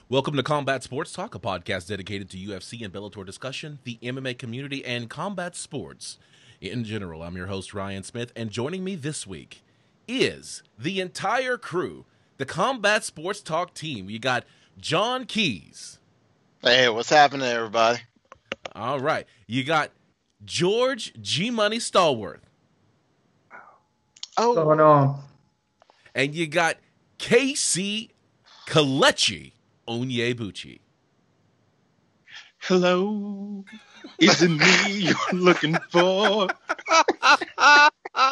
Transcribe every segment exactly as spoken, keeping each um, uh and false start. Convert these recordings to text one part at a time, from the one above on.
Welcome to Combat Sports Talk, a podcast dedicated to U F C and Bellator discussion, the M M A community, and combat sports in general. I'm your host, Ryan Smith, and joining me this week is the entire crew, the Combat Sports Talk team. You got John Keys. Hey, what's happening, everybody? All right. You got George G Money Stallworth. Oh, What's going on? And you got K C Kalechi Onyebuchi. Hello, is it me you're looking for? I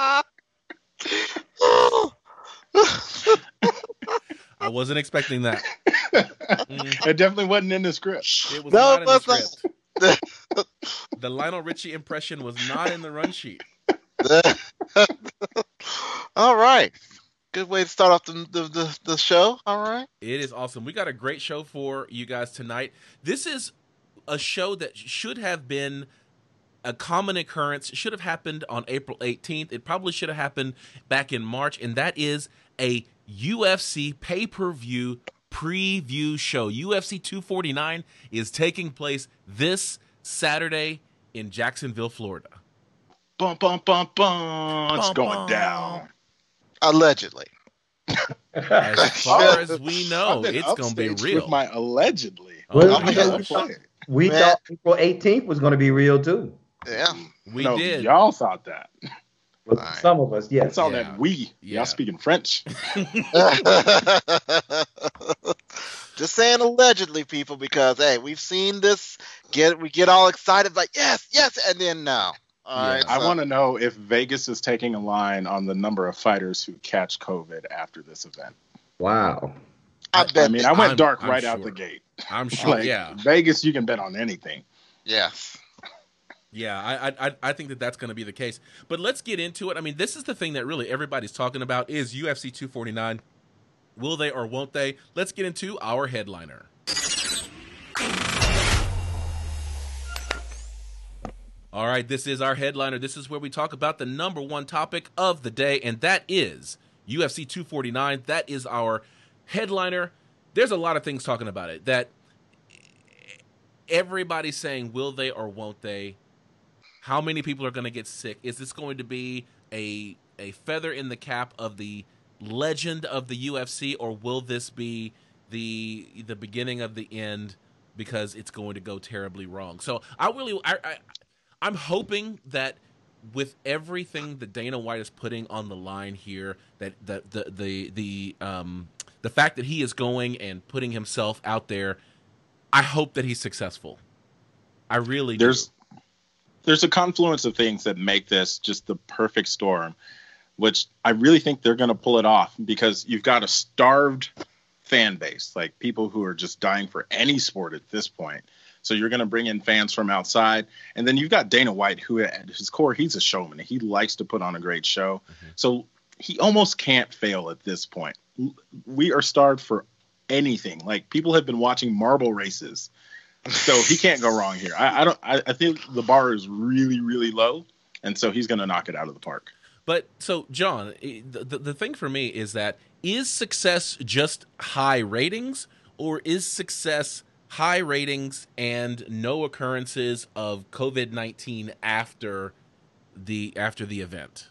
wasn't expecting that. Mm. It definitely wasn't in the script. It was No, not in the it wasn't. script. The Lionel Richie impression was not in the run sheet. All right. Good way to start off the, the, the, the show. All right. It is awesome. We got a great show for you guys tonight. This is a show that should have been a common occurrence. It should have happened on April eighteenth. It probably should have happened back in March, and that is a U F C pay-per-view preview show. U F C two forty-nine is taking place this Saturday in Jacksonville, Florida. Bum, bum, bum, bum. It's Bum, going bum. down. Allegedly. As far as we know, I've been it's going to be upstaged real. With my allegedly. Well, I'm I'm gonna gonna play it. we Man. thought April eighteenth was going to be real too. Yeah. We no, did. Y'all thought that. With All right. some of us, I yes. saw Yeah. that we. Yeah. Y'all speaking French. Just saying allegedly, people, because hey, we've seen this. Get we get all excited, like yes, yes, and then no. All Yeah. right. I so- want to know if Vegas is taking a line on the number of fighters who catch COVID after this event. Wow. I I bet. mean, I went I'm- dark I'm right out sure. the gate. I'm sure, Like, yeah. Vegas, you can bet on anything. yes. Yeah, I I I think that that's going to be the case. But let's get into it. I mean, this is the thing that really everybody's talking about is U F C two forty-nine. Will they or won't they? Let's get into our headliner. All right, this is our headliner. This is where we talk about the number one topic of the day, and that is U F C two forty-nine. That is our headliner. There's a lot of things talking about it that everybody's saying, will they or won't they? How many people are going to get sick? Is this going to be a a feather in the cap of the legend of the U F C, or will this be the the beginning of the end because it's going to go terribly wrong? So I really, I, I I'm hoping that with everything that Dana White is putting on the line here, that the the the the um the fact that he is going and putting himself out there, I hope that he's successful. I really There's do. there's a confluence of things that make this just the perfect storm, which I really think they're going to pull it off because you've got a starved fan base, like people who are just dying for any sport at this point. So you're going to bring in fans from outside. And then you've got Dana White, who at his core, he's a showman. He likes to put on a great show. Mm-hmm. So he almost can't fail at this point. We are starved for anything. Like people have been watching marble races. So he can't go wrong here. I, I don't. I, I think the bar is really, really low, and so he's going to knock it out of the park. But so, John, the, the the thing for me is that is success just high ratings, or is success high ratings and no occurrences of COVID nineteen after the after the event?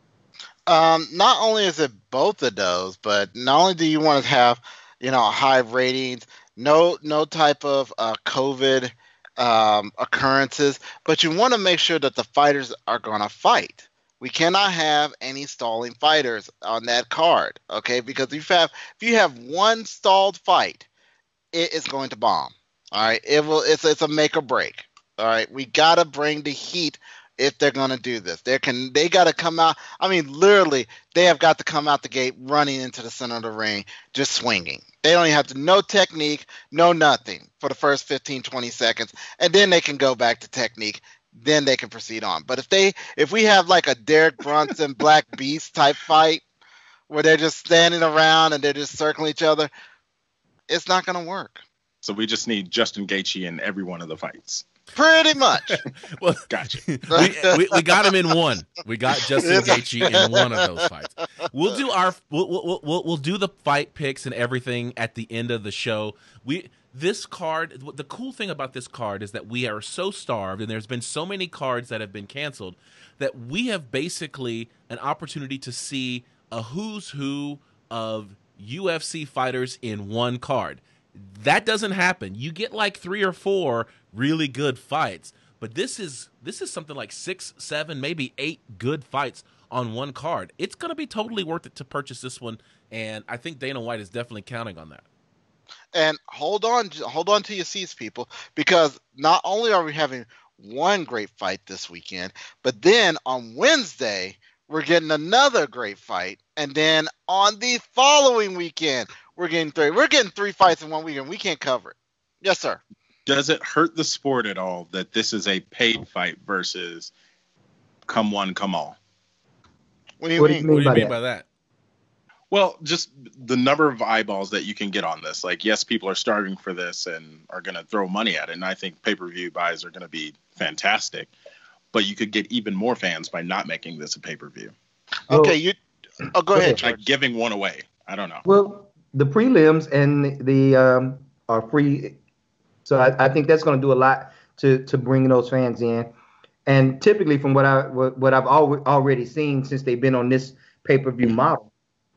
Um, not only is it both of those, but not only do you want to have, you know, high ratings, no no type of uh, COVID um, occurrences, but you want to make sure that the fighters are going to fight. We cannot have any stalling fighters on that card, okay? Because if you have if you have one stalled fight, it is going to bomb. All right, it will. It's it's a make or break. All right, we gotta bring the heat if they're gonna do this. They can. They gotta come out. I mean, literally, they have got to come out the gate running into the center of the ring, just swinging. They don't even have to no technique, no nothing for the first fifteen, twenty seconds, and then they can go back to technique. Then they can proceed on. But if they, if we have like a Derek Brunson Black Beast type fight, where they're just standing around and they're just circling each other, it's not gonna work. So we just need Justin Gaethje in every one of the fights. Pretty much. Well, Gotcha. we, we we got him in one. We got Justin Gaethje in one of those fights. We'll do our we'll we'll we'll, we'll do the fight picks and everything at the end of the show. We this card. The cool thing about this card is that we are so starved, and there's been so many cards that have been canceled that we have basically an opportunity to see a who's who of U F C fighters in one card. That doesn't happen. You get like three or four really good fights, but this is this is something like six, seven, maybe eight good fights on one card. It's going to be totally worth it to purchase this one, and I think Dana White is definitely counting on that. And hold on, hold on to your seats, people, because not only are we having one great fight this weekend, but then on Wednesday we're getting another great fight, and then on the following weekend we're getting three. We're getting three fights in one weekend. We can't cover it. Yes, sir. Does it hurt the sport at all that this is a paid fight versus come one, come all? What do you What do mean? you What do you by mean that? by that? Well, just the number of eyeballs that you can get on this. Like, yes, people are starving for this and are going to throw money at it. And I think pay-per-view buys are going to be fantastic. But you could get even more fans by not making this a pay-per-view. Okay, you. Oh, go ahead, Like George. giving one away. I don't know. Well, the prelims and the um, are free, so I, I think that's going to do a lot to to bring those fans in. And typically, from what I what, what I've al- already seen since they've been on this pay per view model,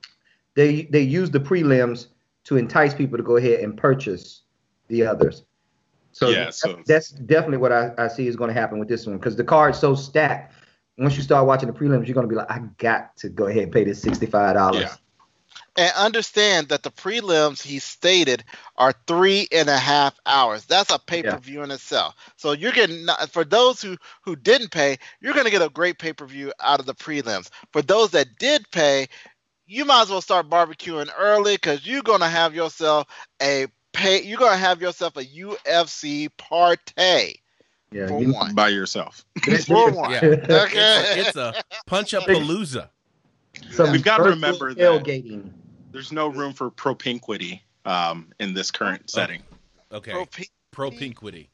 they they use the prelims to entice people to go ahead and purchase the others. So, Yeah, that's, so- that's definitely what I, I see is going to happen with this one, because the card's so stacked. Once you start watching the prelims, you're going to be like, I got to go ahead and pay this sixty-five dollars. Yeah. And understand that the prelims he stated are three and a half hours. That's a pay-per-view in itself. So you're getting, for those who, who didn't pay, you're going to get a great pay-per-view out of the prelims. For those that did pay, you might as well start barbecuing early, because you're going to have yourself a pay. You're going to have yourself a U F C party. Yeah, For you- one. By yourself. For one. Yeah. Okay. It's a, it's a punch up palooza. Some We've got to virtual remember that- tailgating. There's no room for propinquity um, in this current setting. Okay. Pro P- Pro Pinquity.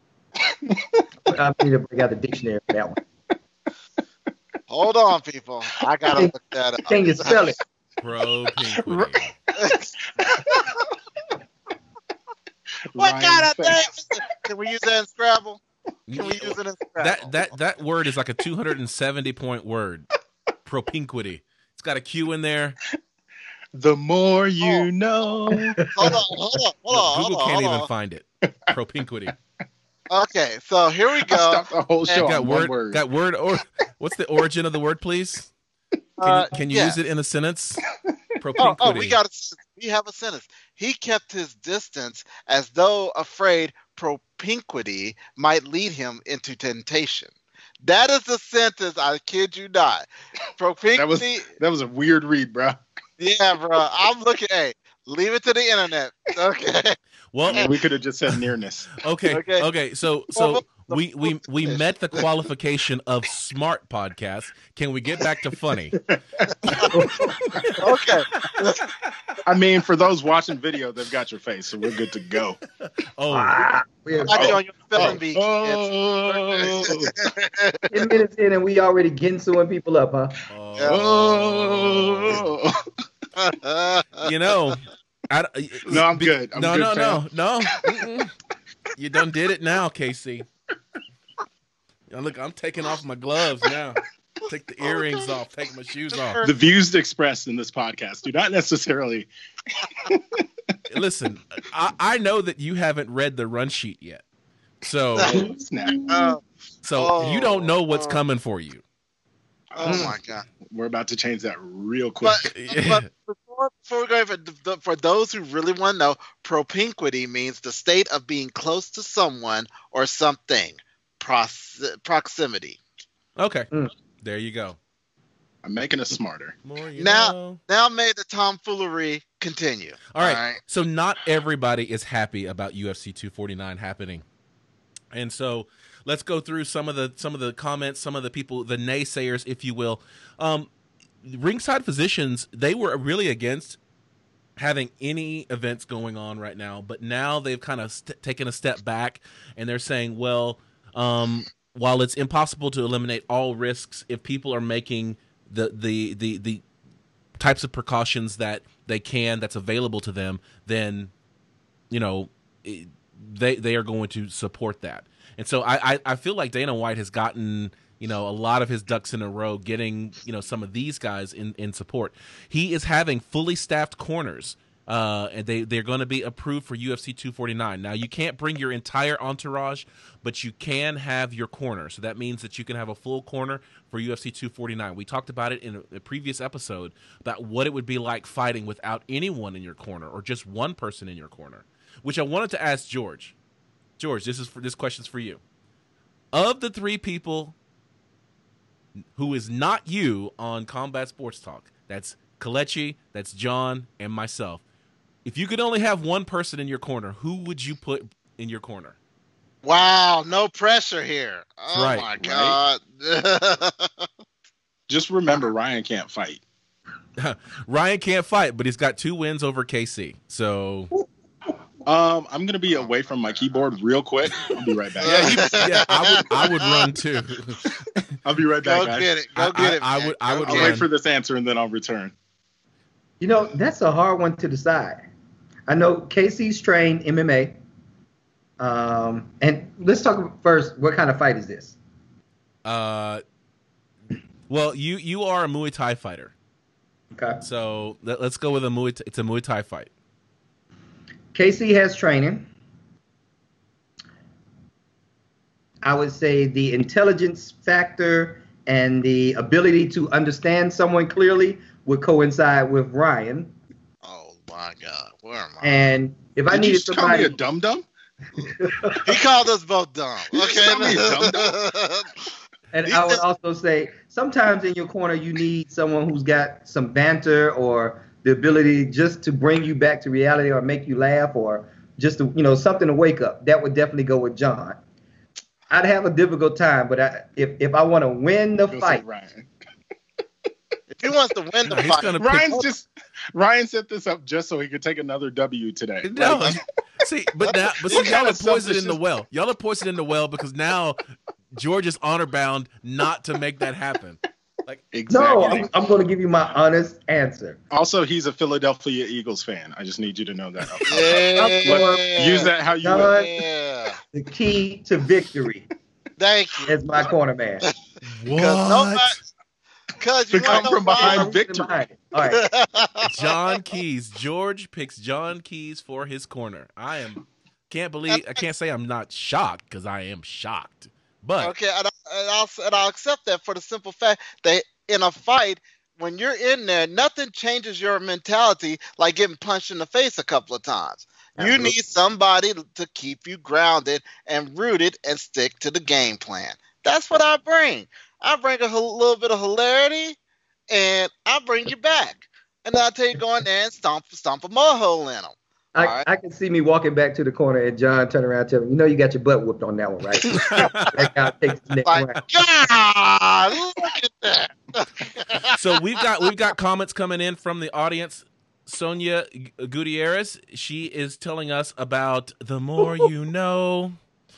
I need to bring out the dictionary for that one. Hold on, people. I gotta look that up. Can you spell it? Pro Pinquity. What Ryan kind of Fest. thing? is it? Can we use that in Scrabble? Can we use it in Scrabble? That that that word is like a two hundred seventy point word. Propinquity. It's got a Q in there. The more you Oh. know. Hold on, hold on, hold on. Google hold on, can't hold even on. find it. Propinquity. Okay, so here we I go. stopped the whole show Got on word, one word. got word or what's the origin of the word, please? Can Uh, you, can you yeah. use it in a sentence? Propinquity. Oh, oh, we got a, we have a sentence. He kept his distance as though afraid propinquity might lead him into temptation. That is the sentence. I kid you not. Propinquity. That was that was a weird read, bro. Yeah, bro. I'm looking. Hey, leave it to the internet. Okay. Well, I mean, we could have just said nearness. okay, Okay. okay. So, so Well, we we we met the qualification of smart podcast. Can we get back to funny? Okay. I mean, for those watching video, they've got your face, so we're good to go. Oh, Ah, we're Got you Oh. on your spelling bee. Oh. kids. ten minutes in and we already ginsuing people up, huh? oh. Oh. You know, I, don't- No, I'm be- good. I'm no, good, no, fam. no, no, Mm-mm. You done did it now, Casey. Now look, I'm taking off my gloves now. Take the earrings off. Take my shoes off. The views expressed in this podcast do not necessarily. Listen, I, I know that you haven't read the run sheet yet, so Snap. Uh, so Oh, you don't know what's oh. coming for you. oh my god. We're about to change that real quick. But, but before, before we go for, for those who really want to know, propinquity means the state of being close to someone or something. Prox- proximity. Okay, Mm. there you go. I'm making us smarter. More you Now- know. Now may the tomfoolery continue. All right. So not everybody is happy about U F C two forty-nine happening. And so let's go through some of the some of the comments, some of the people, the naysayers, if you will. Um, Ringside Physicians, they were really against having any events going on right now, but now they've kind of st- taken a step back and they're saying, well, um, while it's impossible to eliminate all risks, if people are making the the the, the types of precautions that they can, that's available to them, then, you know, it, they they are going to support that. And so I, I, I feel like Dana White has gotten, you know, a lot of his ducks in a row, getting, you know, some of these guys in, in support. He is having fully staffed corners, uh, and they, they're going to be approved for U F C two forty-nine. Now, you can't bring your entire entourage, but you can have your corner. So that means that you can have a full corner for U F C two forty-nine. We talked about it in a, a previous episode about what it would be like fighting without anyone in your corner or just one person in your corner, which I wanted to ask George. George, this is for, this question's for you. Of the three people who is not you on Combat Sports Talk, that's Kelechi, that's John, and myself. If you could only have one person in your corner, who would you put in your corner? Wow, no pressure here. Oh right, my God. Right? Just remember, Ryan can't fight. Ryan can't fight, but he's got two wins over K C. So um, I'm gonna be away from my keyboard real quick. I'll be right back. yeah, you, yeah, I would, I would run too. I'll be right back, Go guys. get it. Go I, get it. I, I man. would, I Go would I'll get run. wait for this answer and then I'll return. You know, that's a hard one to decide. I know Casey's trained M M A. Um, and let's talk first. What kind of fight is this? Uh, well, you you are a Muay Thai fighter, Okay. so let, let's go with a Muay. It's a Muay Thai fight. Casey has training. I would say the intelligence factor and the ability to understand someone clearly would coincide with Ryan. Oh my God, where am I? And if I Did you needed just call me somebody, a dum dum? He called us both dumb. Okay. Call me a dum-dum? and he I would said- also say sometimes in your corner you need someone who's got some banter or the ability just to bring you back to reality or make you laugh or just to, you know, something to wake up. That would definitely go with John. I'd have a difficult time, but I, if if I want to win the Go say fight, Ryan. If he wants to win the He's fight, gonna pick- Ryan's just Ryan set this up just so he could take another W today. No, Like, see, but now, but What see, y'all kind are of poisoned in the selfishness- well. Y'all are poisoned in the well because now George is honor bound not to make that happen. Like, exactly. no, I'm, I'm going to give you my honest answer. Also, he's a Philadelphia Eagles fan. I just need you to know that. yeah. Use that how you John, will. Yeah. The key to victory Thank you. is my corner man. what? Because To you come wanna from know why? behind victory. All right. John Keys. George picks John Keys for his corner. I am can't believe I can't say I'm not shocked because I am shocked. But Okay, and, I, and, I'll, and I'll accept that for the simple fact that in a fight, when you're in there, nothing changes your mentality like getting punched in the face a couple of times. You Absolutely. need somebody to keep you grounded and rooted and stick to the game plan. That's what I bring. I bring a h- little bit of hilarity, and I bring you back. And I'll tell you, go in there and stomp, stomp a mud hole in them. I, All right. I can see me walking back to the corner and John turn around and tell me, you know, you got your butt whooped on that one, right? That guy takes the next Like, round. God, look at that. so we've got we've got comments coming in from the audience. Sonia G- Gutierrez, she is telling us about the more you know.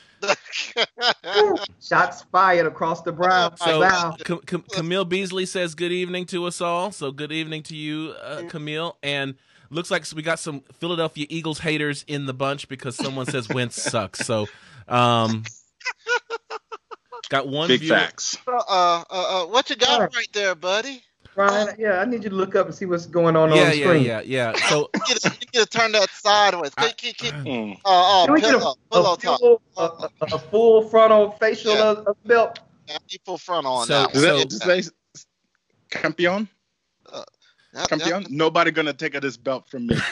Shots fired across the brow. So Wow. Ca- Ca- Camille Beasley says good evening to us all. So good evening to you, uh, Camille. And looks like we got some Philadelphia Eagles haters in the bunch because someone says Wentz sucks. So um, got one Big viewer. facts. Uh, uh, uh, what you got Alright. right there, buddy? Ryan, yeah, I need you to look up and see what's going on Yeah, on the yeah, screen. yeah, yeah. So You need to, you need to turn that sideways. I- Keep, keep, keep, Mm. uh, uh, Can we get a, pillow, a, pillow top. full, a, a, a full frontal facial Yeah. of, of belt? Yeah, keep full front on So- that Does one. that so- does that say campeon? Yep, Campeon? Nobody gonna take this belt from me.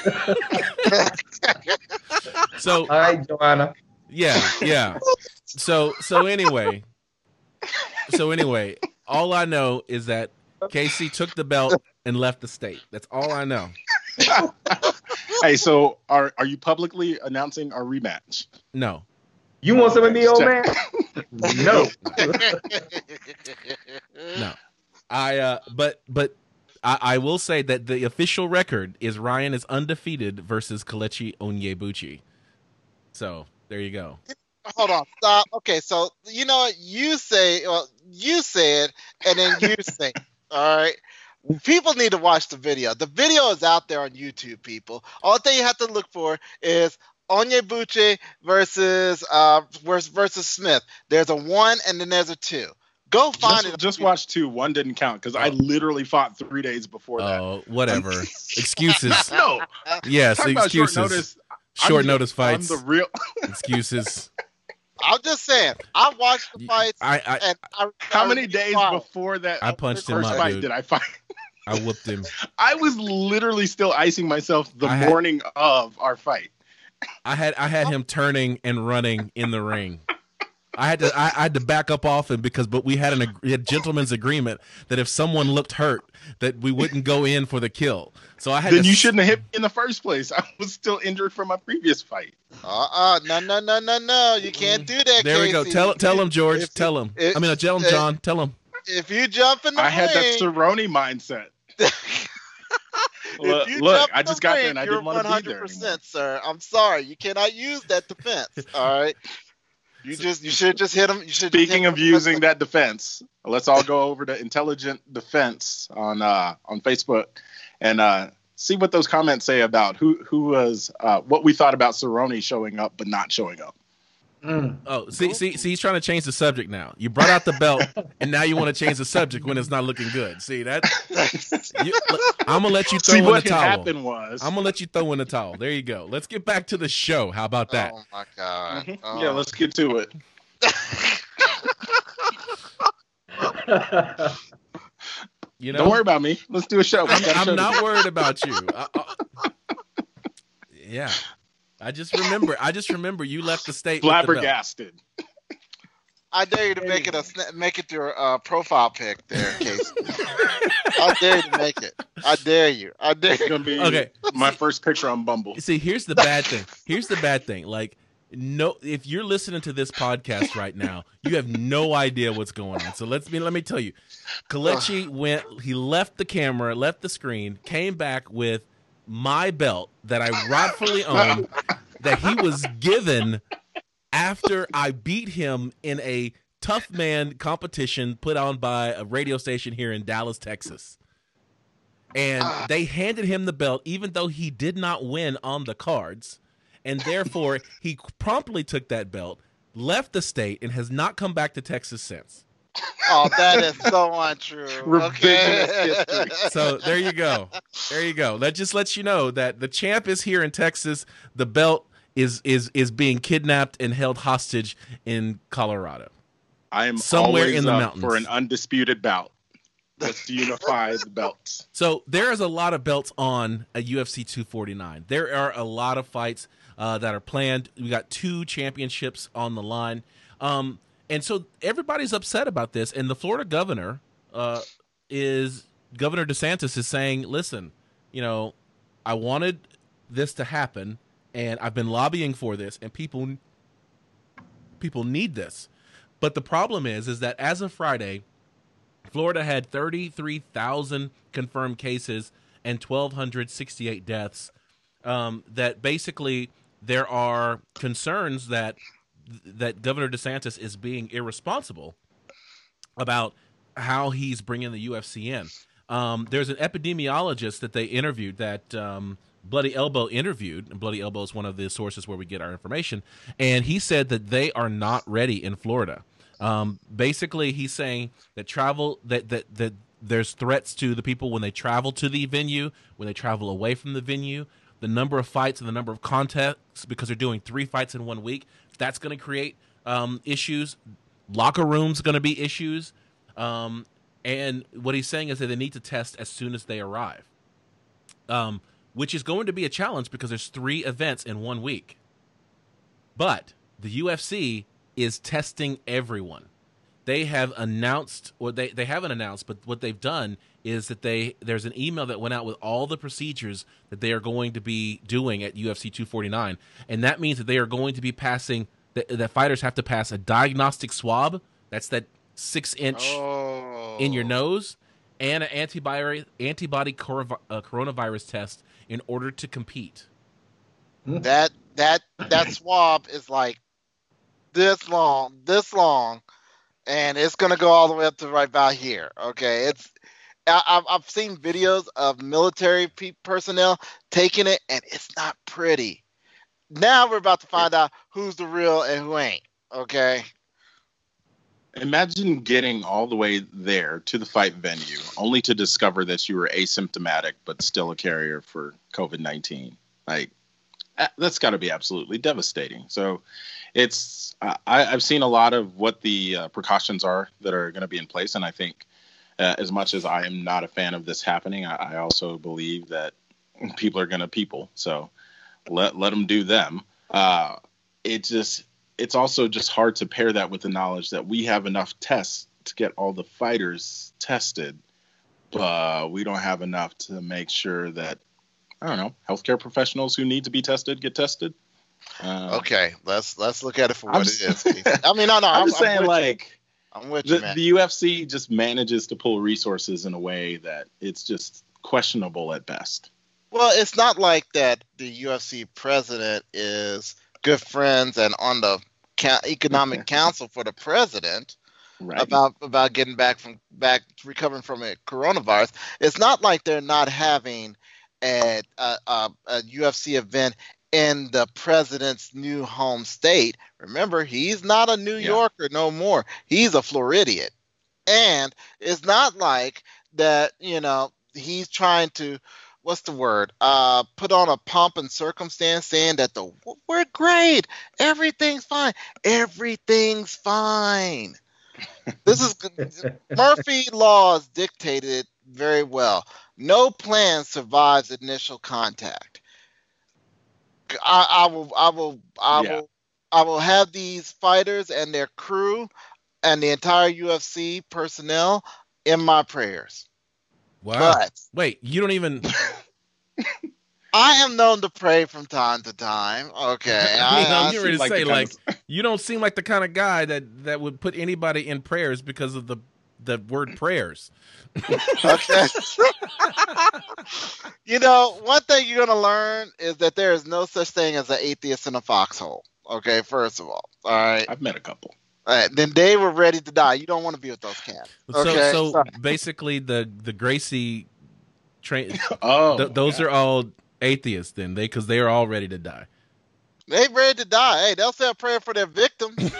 so All right, Joanna. yeah, yeah. So so anyway, so anyway, all I know is that Casey took the belt and left the state. That's all I know. Hey, so are are you publicly announcing our rematch? No. You want some of me, old man? No. No. I uh but but I, I will say that the official record is Ryan is undefeated versus Kelechi Onyebuchi. So there you go. Hold on, stop. Okay, so you know what? You say, well, you say it, and then you say, it, all right. People need to watch the video. The video is out there on YouTube, people. All thing you have to look for is Onyebuchi versus uh versus, versus Smith. There's a one and then there's a two. Go find just, it. Just watch two. One didn't count because oh. I literally fought three days before that. Oh, whatever. Excuses. No. Yes, Talking excuses. About short notice, short I'm notice the, fights. I'm the real Excuses. I'm just saying. I watched the fights. I, I, and I, how I many days followed. before that I punched first him up, fight dude. did I fight? I whooped him. I was literally still icing myself the I had- morning of our fight. I had I had him turning and running in the ring. I had to I, I had to back up off him because but we had an we had gentleman's agreement that if someone looked hurt that we wouldn't go in for the kill. So I had Then to you s- shouldn't have hit me in the first place. I was still injured from my previous fight. Uh-uh. No, no, no, no, no. You can't do that, There we go. Casey. Tell tell him, George. If- tell him. if- I mean, uh, tell him, if- John. Tell him. If you jump in the I ring, had that Cerrone mindset. if Look, you look, jump I in just the got ring, there and I you're didn't want to be there one hundred percent, anymore. sir. I'm sorry. You cannot use that defense. All right. You just you should just hit him. You should. Speaking of using that defense, let's all go over to Intelligent Defense on uh, on Facebook and uh, see what those comments say about who who was uh, what we thought about Cerrone showing up but not showing up. Mm. Oh, see, see, see, he's trying to change the subject now. You brought out the belt, and now you want to change the subject when it's not looking good. See that? You, look, I'm gonna let you throw See in what the had towel. happened was I'm gonna let you throw in the towel. There you go. Let's get back to the show. How about that? Oh my god. Mhm. Oh. Yeah, let's get to it. You know, Don't worry about me. Let's do a show. We I'm, got a show I'm to not do. worried about you. I, I, yeah, I just remember. I just remember you left the state. with the belt. Flabbergasted. I dare you to make it a sna- make it your uh, profile pic there, Casey. I dare you to make it. I dare you. I dare It's you. gonna be Okay. my first picture on Bumble. See, here's the bad thing. Here's the bad thing. Like, no, if you're listening to this podcast right now, you have no idea what's going on. So let's be. Let me tell you, Kelechi went. He left the camera, left the screen, came back with my belt that I rightfully own, that he was given after I beat him in a tough man competition put on by a radio station here in Dallas, Texas. And they handed him the belt even though he did not win on the cards. And therefore, he promptly took that belt, left the state, and has not come back to Texas since. Oh, that is so untrue. Revisionist Okay. history. So there you go. There you go. That just lets you know that the champ is here in Texas. The belt is is is being kidnapped and held hostage in Colorado. I am Somewhere always in the up mountains. for an undisputed bout. Let's unify the belts. So there is a lot of belts on a U F C two forty-nine. There are a lot of fights uh, that are planned. We got two championships on the line. Um, and so everybody's upset about this. And the Florida governor uh, is, Governor DeSantis is saying, listen, you know, I wanted this to happen, and I've been lobbying for this, and people people need this. But the problem is, is that as of Friday, Florida had thirty-three thousand confirmed cases and one thousand two hundred sixty-eight deaths. Um, that basically there are concerns that that Governor DeSantis is being irresponsible about how he's bringing the U F C in. Um, there's an epidemiologist that they interviewed that um, Bloody Elbow interviewed. And Bloody Elbow is one of the sources where we get our information. And he said that they are not ready in Florida. Um, basically, he's saying that travel that, that that there's threats to the people when they travel to the venue, when they travel away from the venue, the number of fights and the number of contests, because they're doing three fights in one week. That's going to create um, issues. Locker rooms going to be issues. Um, and what he's saying is that they need to test as soon as they arrive, um, which is going to be a challenge because there's three events in one week. But the U F C is testing everyone. They have announced, or they, they haven't announced, but what they've done is that they there's an email that went out with all the procedures that they are going to be doing at U F C two forty-nine. And that means that they are going to be passing, that, that fighters have to pass a diagnostic swab. That's that six inch Oh. in your nose. and an antibody antibody coronav- uh, coronavirus test in order to compete. That that that swab is like this long, this long, and it's gonna go all the way up to right about here. Okay, it's I, I've I've seen videos of military pe- personnel taking it, and it's not pretty. Now we're about to find out who's the real and who ain't. Okay. Imagine getting all the way there to the fight venue, only to discover that you were asymptomatic but still a carrier for COVID nineteen. Like, that's got to be absolutely devastating. So, it's I, I've seen a lot of what the uh, precautions are that are going to be in place, and I think, uh, as much as I am not a fan of this happening, I, I also believe that people are going to people. So, let let them do them. Uh, it just. It's also just hard to pair that with the knowledge that we have enough tests to get all the fighters tested, but we don't have enough to make sure that, I don't know, healthcare professionals who need to be tested get tested. Uh, okay, let's let's look at it for what I'm it just, is. I mean, no, no, I'm, I'm, just saying, I'm like, you. I'm with you, the, man. the U F C just manages to pull resources in a way that it's just questionable at best. Well, it's not like that the U F C president is good friends and on the economic council for the president right. about about getting back from back recovering from a coronavirus. It's not like they're not having a, a, a, a U F C event in the president's new home state. Remember, he's not a New Yeah. Yorker no more. He's a Floridian, and it's not like that. You know, he's trying to. What's the word? Uh, put on a pomp and circumstance saying that the we're great, everything's fine, everything's fine. This is Murphy laws dictated it very well. No plan survives initial contact. I, I will, I will, I Yeah. will, I will have these fighters and their crew and the entire U F C personnel in my prayers. Wow. But Wait, you don't even. I am known to pray from time to time. Okay, I mean, I'm I, getting ready to like say, the kind like, you don't seem like the kind of guy that that would put anybody in prayers because of the the word prayers. okay. You know, one thing you're gonna learn is that there is no such thing as an atheist in a foxhole. Okay, first of all, all right. I've met a couple. All right, then they were ready to die. You don't want to be with those cats. Okay, So, so Sorry. basically, the the Gracie train, Oh, th- those yeah. are all atheists then, they because they are all ready to die. They ready to die. Hey, they'll say a prayer for their victims.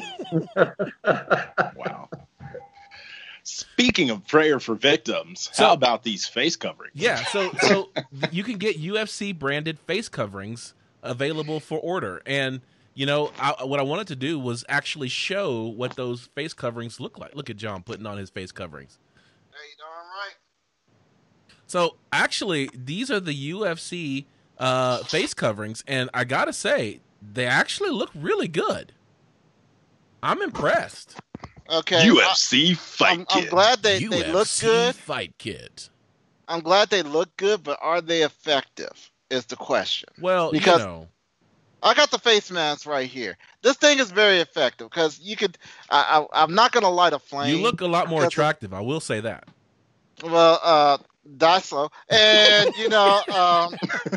Wow. Speaking of prayer for victims, So- how about these face coverings? Yeah, so so you can get U F C branded face coverings available for order, and you know I, what I wanted to do was actually show what those face coverings look like. Look at John putting on his face coverings. Hey, you darn right. So actually, these are the U F C uh, face coverings, and I gotta say, they actually look really good. I'm impressed. Okay, U F C I, fight I'm, I'm kit. glad they, U F C they look good. fight kit. I'm glad they look good, but are they effective? Is the question. Well, Because you know, I got the face mask right here. This thing is very effective because you could. I, I, I'm not gonna light a flame. you look a lot more because of- attractive. I will say that. Well, uh, die slow, and you know, um,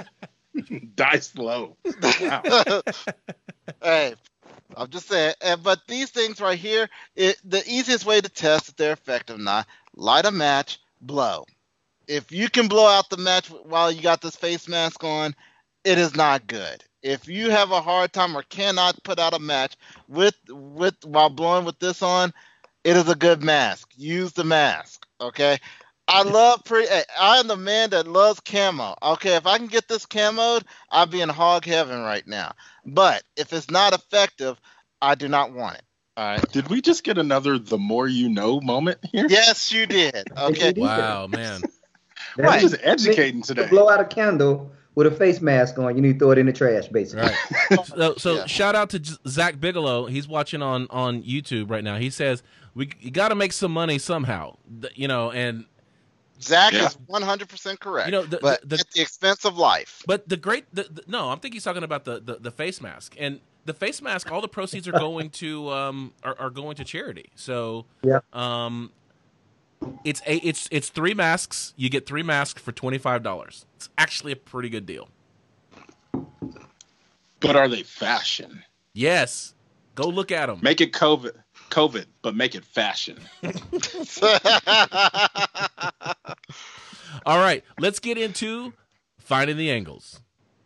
Die slow. Wow. hey, I'm just saying. And, but these things right here, it, the easiest way to test if they're effective or not: light a match, blow. If you can blow out the match while you got this face mask on, it is not good. If you have a hard time or cannot put out a match with with while blowing with this on, it is a good mask. Use the mask. Okay. I love pre. hey, I am the man that loves camo. Okay, if I can get this camoed, I'll be in hog heaven right now. But if it's not effective, I do not want it. All right. Did we just get another the more you know moment here? Yes, you did. Okay. Wow, man. We're Right. just educating To today. blow out a candle with a face mask on, you need to throw it in the trash, basically. Right. So, so Yeah. shout out to J- Zach Bigelow. He's watching on on YouTube right now. He says we you got to make some money somehow. Th- You know, and Zach Yeah. is one hundred percent correct. You know, the- but the- the- at the expense of life. but the great the, the, no, I'm thinking he's talking about the, the the face mask and the face mask. All the proceeds are going to um are, are going to charity. So Yeah. um It's a it's it's three masks. You get three masks for twenty-five dollars. It's actually a pretty good deal. But are they fashion? Yes. Go look at them. Make it COVID, COVID, but make it fashion. All right, let's get into finding the angles.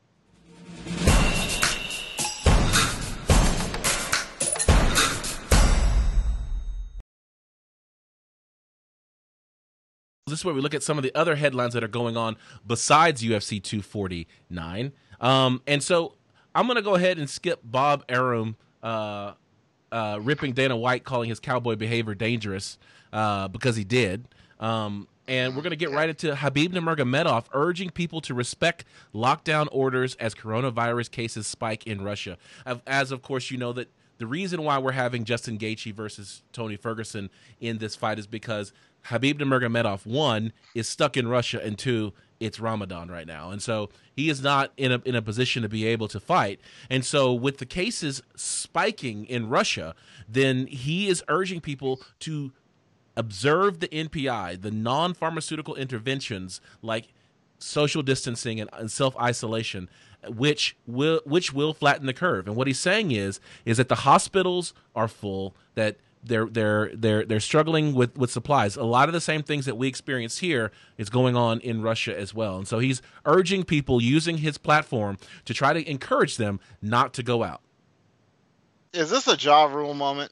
This is where we look at some of the other headlines that are going on besides U F C two forty-nine. Um, and so I'm going to go ahead and skip Bob Arum uh, uh, ripping Dana White, calling his cowboy behavior dangerous uh, because he did. Um, and we're going to get right into Khabib Nurmagomedov urging people to respect lockdown orders as coronavirus cases spike in Russia. As, of course, you know that the reason why we're having Justin Gaethje versus Tony Ferguson in this fight is because Khabib Nurmagomedov, one, is stuck in Russia, and two, it's Ramadan right now. And so he is not in a in a position to be able to fight. And so with the cases spiking in Russia, then he is urging people to observe the N P I, the non-pharmaceutical interventions like social distancing and, and self-isolation, which will which will flatten the curve. And what he's saying is is that the hospitals are full, that they're they're they're they're struggling with, with supplies. A lot of the same things that we experience here is going on in Russia as well. And so he's urging people using his platform to try to encourage them not to go out. Is this a Ja Rule moment?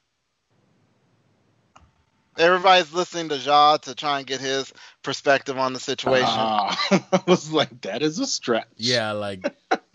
Everybody's listening to Ja to try and get his perspective on the situation. Uh, I was like, that is a stretch. Yeah, like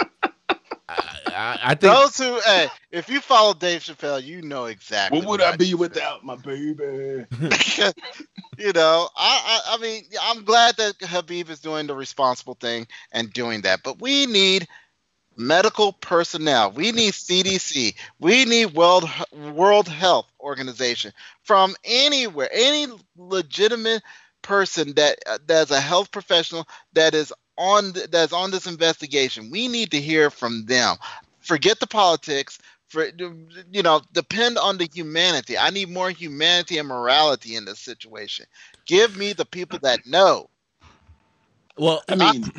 I, I think those who, hey, if you follow Dave Chappelle, you know exactly. What would what I be without my baby? You know, I, I, I mean, I'm glad that Khabib is doing the responsible thing and doing that, but we need medical personnel. We need C D C. We need World World Health Organization from anywhere, any legitimate person that uh, that's a health professional that is on that's on this investigation. We need to hear from them. Forget the politics. For you know, depend on the humanity. I need more humanity and morality in this situation. Give me the people that know. Well, I mean,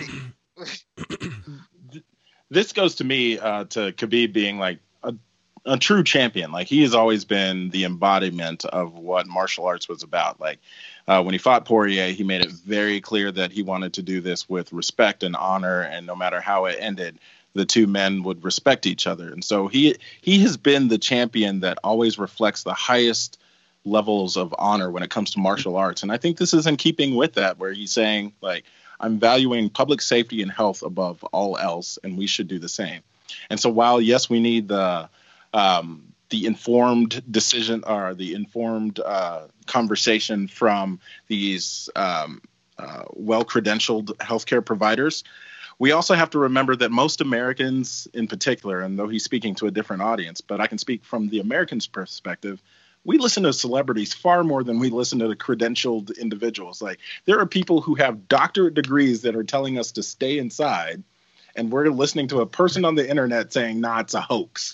this goes to me uh, to Khabib being like a, a true champion. Like, he has always been the embodiment of what martial arts was about. Like, uh, when he fought Poirier, he made it very clear that he wanted to do this with respect and honor, and no matter how it ended, the two men would respect each other. And so he he has been the champion that always reflects the highest levels of honor when it comes to martial arts. And I think this is in keeping with that, where he's saying, like, I'm valuing public safety and health above all else, and we should do the same. And so while, yes, we need the um, the informed decision or the informed uh, conversation from these um, uh, well-credentialed healthcare providers, we also have to remember that most Americans in particular, and though he's speaking to a different audience, but I can speak from the American's perspective, we listen to celebrities far more than we listen to the credentialed individuals. Like, there are people who have doctorate degrees that are telling us to stay inside, and we're listening to a person on the internet saying, nah, it's a hoax.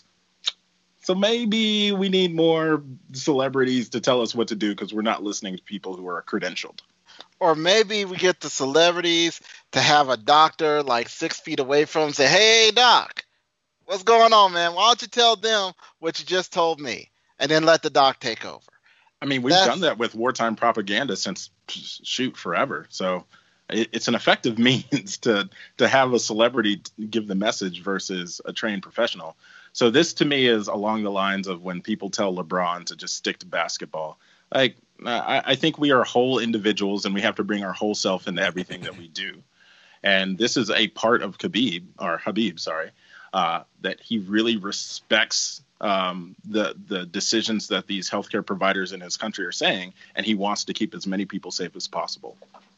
So maybe we need more celebrities to tell us what to do, because we're not listening to people who are credentialed. Or maybe we get the celebrities to have a doctor like six feet away from them say, hey, doc, what's going on, man? Why don't you tell them what you just told me? And then let the doc take over. I mean, we've That's, done that with wartime propaganda since, shoot, forever. So it, it's an effective means to to have a celebrity give the message versus a trained professional. So this, to me, is along the lines of when people tell LeBron to just stick to basketball. Like, I, I think we are whole individuals, and we have to bring our whole self into everything that we do. And this is a part of Khabib, or Habib, sorry, uh, that he really respects um, the the decisions that these healthcare providers in his country are saying, and he wants to keep as many people safe as possible.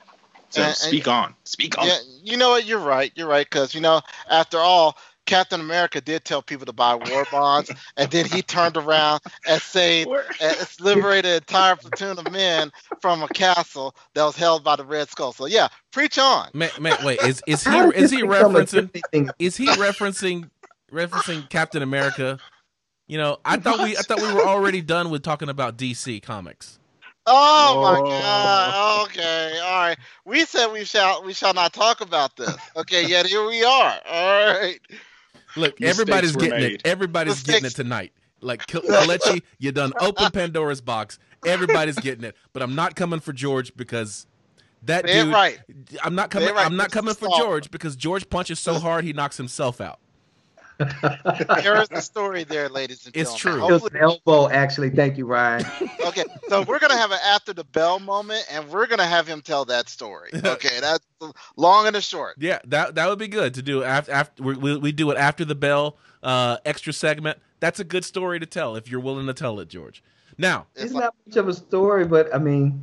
So and, speak and, on, speak on. Yeah, you know what? You're right. You're right, because you know, after all, Captain America did tell people to buy war bonds, and then he turned around and saved, and liberated an entire platoon of men from a castle that was held by the Red Skull. So yeah, preach on. Man, man wait, is is he is he referencing is he referencing referencing Captain America? You know, I thought we I thought we were already done with talking about D C comics. Oh my Oh. God. Okay. All right. We said we shall we shall not talk about this. Okay. Yet here we are. All right. Look, Mistakes everybody's were getting made. it. Everybody's Mistakes. getting it tonight. Like Ke- Kelechi, you done open Pandora's box. Everybody's getting it, but I'm not coming for George because that Say it dude. right. I'm not Say coming. it right. I'm not This is coming for Saul. George because George punches so hard he knocks himself out. There is the story there, ladies and It's gentlemen. true. It was an elbow, actually. Thank you, Ryan. Okay, so we're gonna have an after the bell moment, and we're gonna have him tell that story. Okay, that's the long and the short. Yeah, that that would be good to do after. after we, we do it after the bell uh, extra segment. That's a good story to tell if you're willing to tell it, George. Now, It's It's like, not much of a story, but I mean,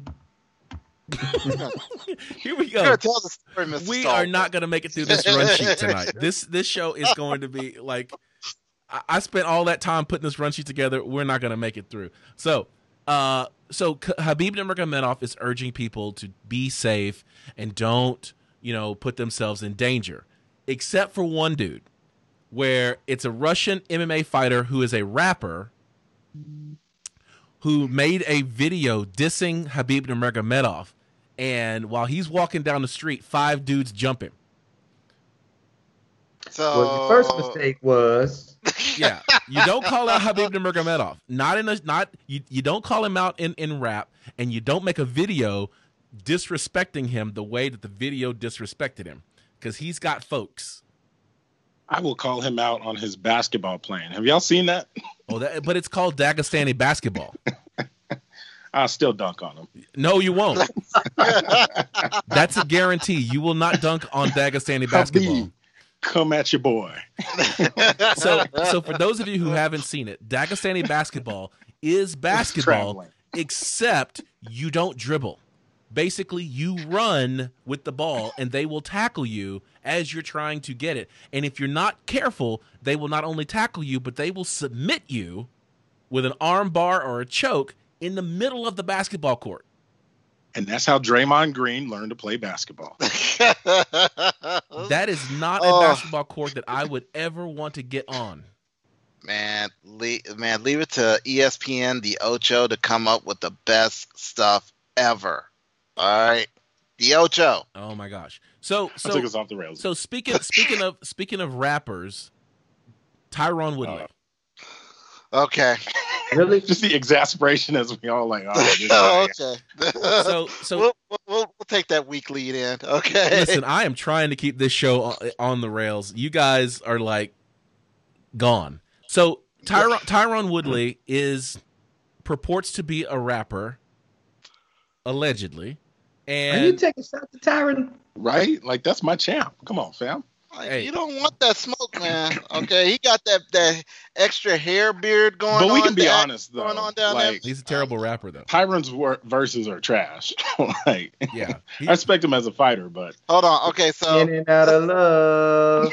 here we you're go. gonna tell the story, Mister We Saul. are not going to make it through this run sheet tonight. This this show is going to be like I, I spent all that time putting this run sheet together. We're not going to make it through. So, uh, so K- Habib Nurmagomedov is urging people to be safe and don't, you know, put themselves in danger, except for one dude, where it's a Russian M M A fighter who is a rapper who made a video dissing Habib Nurmagomedov. And while he's walking down the street, five dudes jump him. So well, the first mistake was Yeah, you don't call out Habib Nurmagomedov. Not in a not you. You don't call him out in in rap, and you don't make a video disrespecting him the way that the video disrespected him, because he's got folks. I will call him out on his basketball playing. Have y'all seen that? Oh, that, but it's called Dagestani basketball. I'll still dunk on him. No, you won't. That's a guarantee. You will not dunk on Dagestani basketball. Habib, come at your boy. So, so for those of you who haven't seen it, Dagestani basketball is basketball, Traveling. except you don't dribble. Basically, you run with the ball, and they will tackle you as you're trying to get it. And if you're not careful, they will not only tackle you, but they will submit you with an arm bar or a choke in the middle of the basketball court. And that's how Draymond Green learned to play basketball. That is not a Oh. basketball court that I would ever want to get on. man, leave, man, leave it to E S P N, the Ocho, to come up with the best stuff ever. All right, the Ocho. Oh my gosh. So I took us so off the rails. so speaking speaking of speaking of rappers, Tyron Woodley. Uh, Okay. really. Just the exasperation as we all like, oh, this Oh, guy. okay. So so we'll, we'll, we'll we'll take that weak lead in. Okay. listen, I am trying to keep this show on, on the rails. You guys are like gone. So Tyron Tyron Woodley is purports to be a rapper, allegedly, Are you and taking shots at Tyron? Right? Like, that's my champ. Come on, fam. Like, Hey. You don't want that smoke, man. Okay, he got that that extra hair beard going on. But we can be that- honest, though. going on down there. Like, he's a terrible rapper though. Tyron's wor- verses are trash. Like, Yeah, he- I respect him as a fighter, but Hold on. Okay, so In and out of love.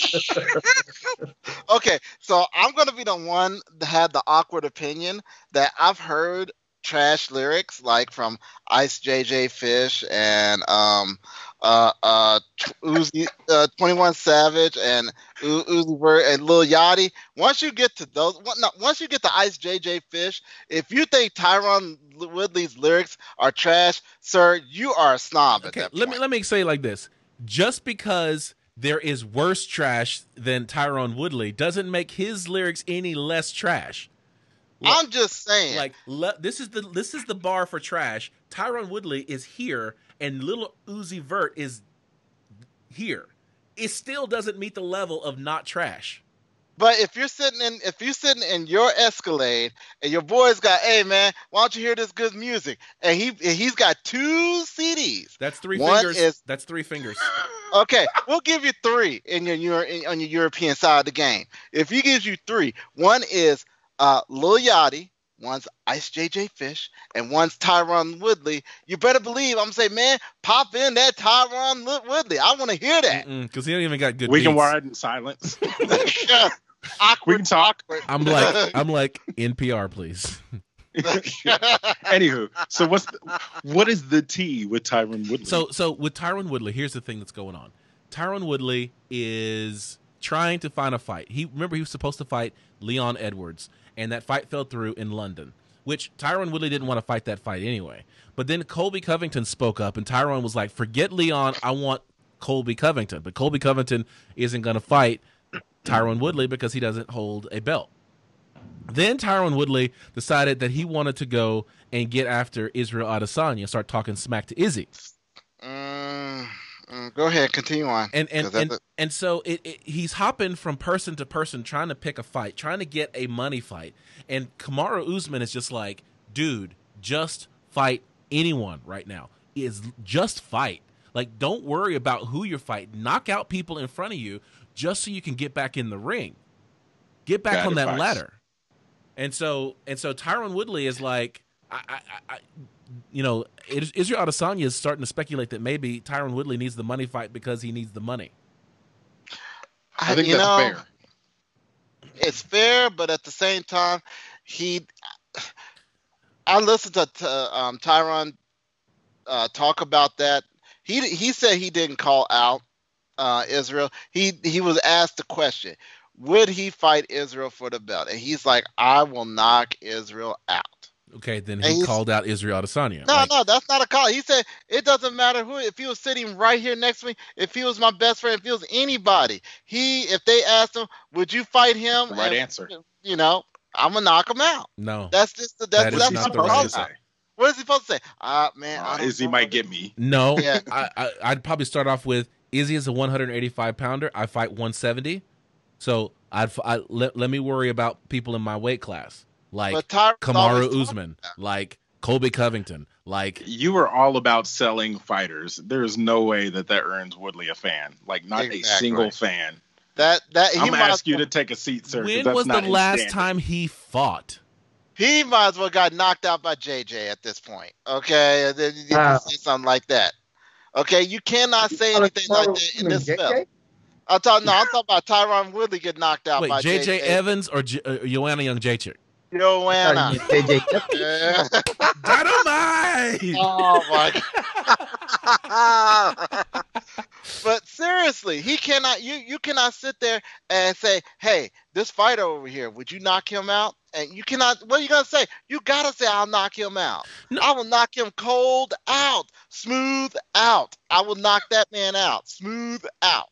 okay, so I'm gonna be the one that had the awkward opinion that I've heard trash lyrics like from Ice J J Fish and um uh uh Uzi uh, twenty-one Savage and U- Uzi Vert and Lil Yachty. Once you get to those, one- no, once you get to Ice J J Fish, if you think Tyron Woodley's lyrics are trash, sir, you are a snob at okay. that Let point. me let me say it like this: just because there is worse trash than Tyron Woodley doesn't make his lyrics any less trash. I'm just saying. Like le- this is the this is the bar for trash. Tyron Woodley is here, and Little Uzi Vert is here. It still doesn't meet the level of not trash. But if you're sitting in, if you're sitting in your Escalade and your boy's got, hey man, why don't you hear this good music? And he and he's got two C Ds. That's three One fingers. is- That's three fingers. Okay, we'll give you three in your, your in, on your European side of the game. If he gives you three, one is uh, Lil Yachty, one's Ice J J Fish, and one's Tyron Woodley. You better believe I'm saying, man, pop in that Tyron Li- Woodley. I want to hear that. Because he don't even got good. we can beats. ride in silence. Awkward, We can talk. awkward. I'm like I'm like N P R, please. Anywho, so what's the, what is the T with Tyron Woodley? So so with Tyron Woodley, here's the thing that's going on. Tyron Woodley is trying to find a fight. He remember he was supposed to fight Leon Edwards, and that fight fell through in London. which Tyron Woodley didn't want to fight that fight anyway. But then Colby Covington spoke up, and Tyron was like, forget Leon, I want Colby Covington. But Colby Covington isn't going to fight Tyron Woodley because he doesn't hold a belt. Then Tyron Woodley decided that he wanted to go and get after Israel Adesanya, start talking smack to Izzy. Mm, mm, go ahead, continue on. And and 'Cause that's and, a- and so it, it, he's hopping from person to person trying to pick a fight, trying to get a money fight. And Kamaru Usman is just like, dude, just fight anyone right now. Is just fight. Like, don't worry about who you're fighting. Knock out people in front of you just so you can get back in the ring. Get back Bad on that advice. ladder. And so and so Tyron Woodley is like, I, I, I you know, Israel Adesanya is starting to speculate that maybe Tyron Woodley needs the money fight because he needs the money. I think you that's know, fair. It's fair, but at the same time, he. I listened to, to um, Tyron uh, talk about that. He he said he didn't call out uh, Israel. He he was asked the question, would he fight Israel for the belt? And he's like, I will knock Israel out. Okay, then And he he's- called out Israel Adesanya. No, Like, no, that's not a call. He said it doesn't matter who. If he was sitting right here next to me, if he was my best friend, if he was anybody, he if they asked him, would you fight him? The right And, answer. You know, I'm gonna knock him out. no, That's just the That that's is that's not not the a right call answer. out. What is he supposed to say? Ah, man, I Uh, don't Izzy know. might get me. no. Yeah. I, I I'd probably start off with Izzy is a one eighty-five pounder. I fight one seventy, so I'd I, let let me worry about people in my weight class like But Tyron's always Kamaru talking Usman, about like Colby Covington, like You were all about selling fighters. There is no way that that earns Woodley a fan. Like, not a Exactly. single fan. that. That he I'm might gonna ask as you well- to take a seat, sir. 'cause when that's was the not in last standard. time he fought? He might as well got knocked out by J J at this point. Okay, And then you can Wow. say something like that. Okay, you cannot say anything like that in this J J? film. I'm talking. No, I'm talking about Tyron Woodley get knocked out Wait, by J J Evans or J- uh, Joanna Young Jacek? Joanna. J J. Yeah. Dynamite! Oh my god. But seriously, he cannot you you cannot sit there and say, "Hey, this fighter over here, would you knock him out?" And you cannot what are you going to say? You got to say I'll knock him out. No. I will knock him cold out, smooth out. I will knock that man out, smooth out.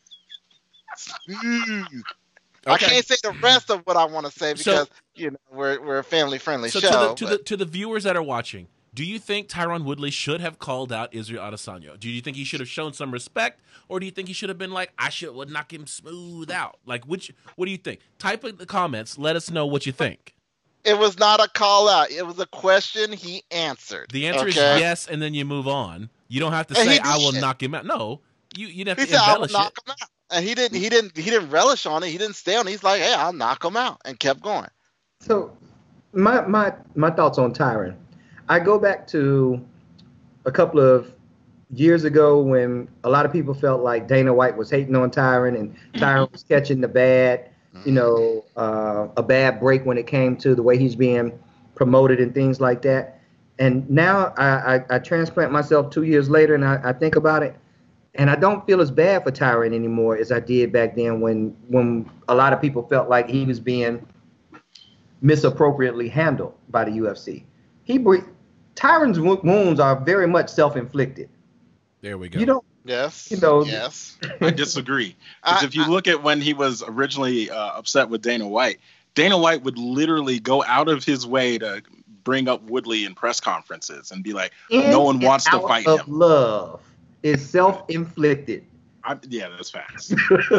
Smooth. I Okay. can't say the rest of what I want to say So- because you know we're we're a family friendly So show. to the to but- the to the viewers that are watching, do you think Tyron Woodley should have called out Israel Adesanya? Do you think he should have shown some respect, or do you think he should have been like, I should would knock him smooth out? Like, which? What do you think? Type in the comments. Let us know what you think. It was not a call out. It was a question he answered. The answer is okay? yes, and then you move on. You don't have to And say he I will did. knock him out. No, you you have He to said, "I will embellish knock it. him out," and he didn't. He didn't. He didn't relish on it. He didn't stay on it. He's like, "Hey, I'll knock him out," and kept going. So, my my my thoughts on Tyron. I go back to a couple of years ago when a lot of people felt like Dana White was hating on Tyron and Tyron was catching the bad, you know, uh, a bad break when it came to the way he's being promoted and things like that. And now I, I, I transplant myself two years later and I, I think about it, and I don't feel as bad for Tyron anymore as I did back then when when a lot of people felt like he was being misappropriately handled by the U F C. He bre- Tyron's wo- wounds are very much self-inflicted. There we go. You don't, Yes. You know- Yes. I disagree. Because I- if you I- look at when he was originally uh, upset with Dana White, Dana White would literally go out of his way to bring up Woodley in press conferences and be like, in no one and wants to out fight of him. love is self-inflicted. I, yeah, that's facts.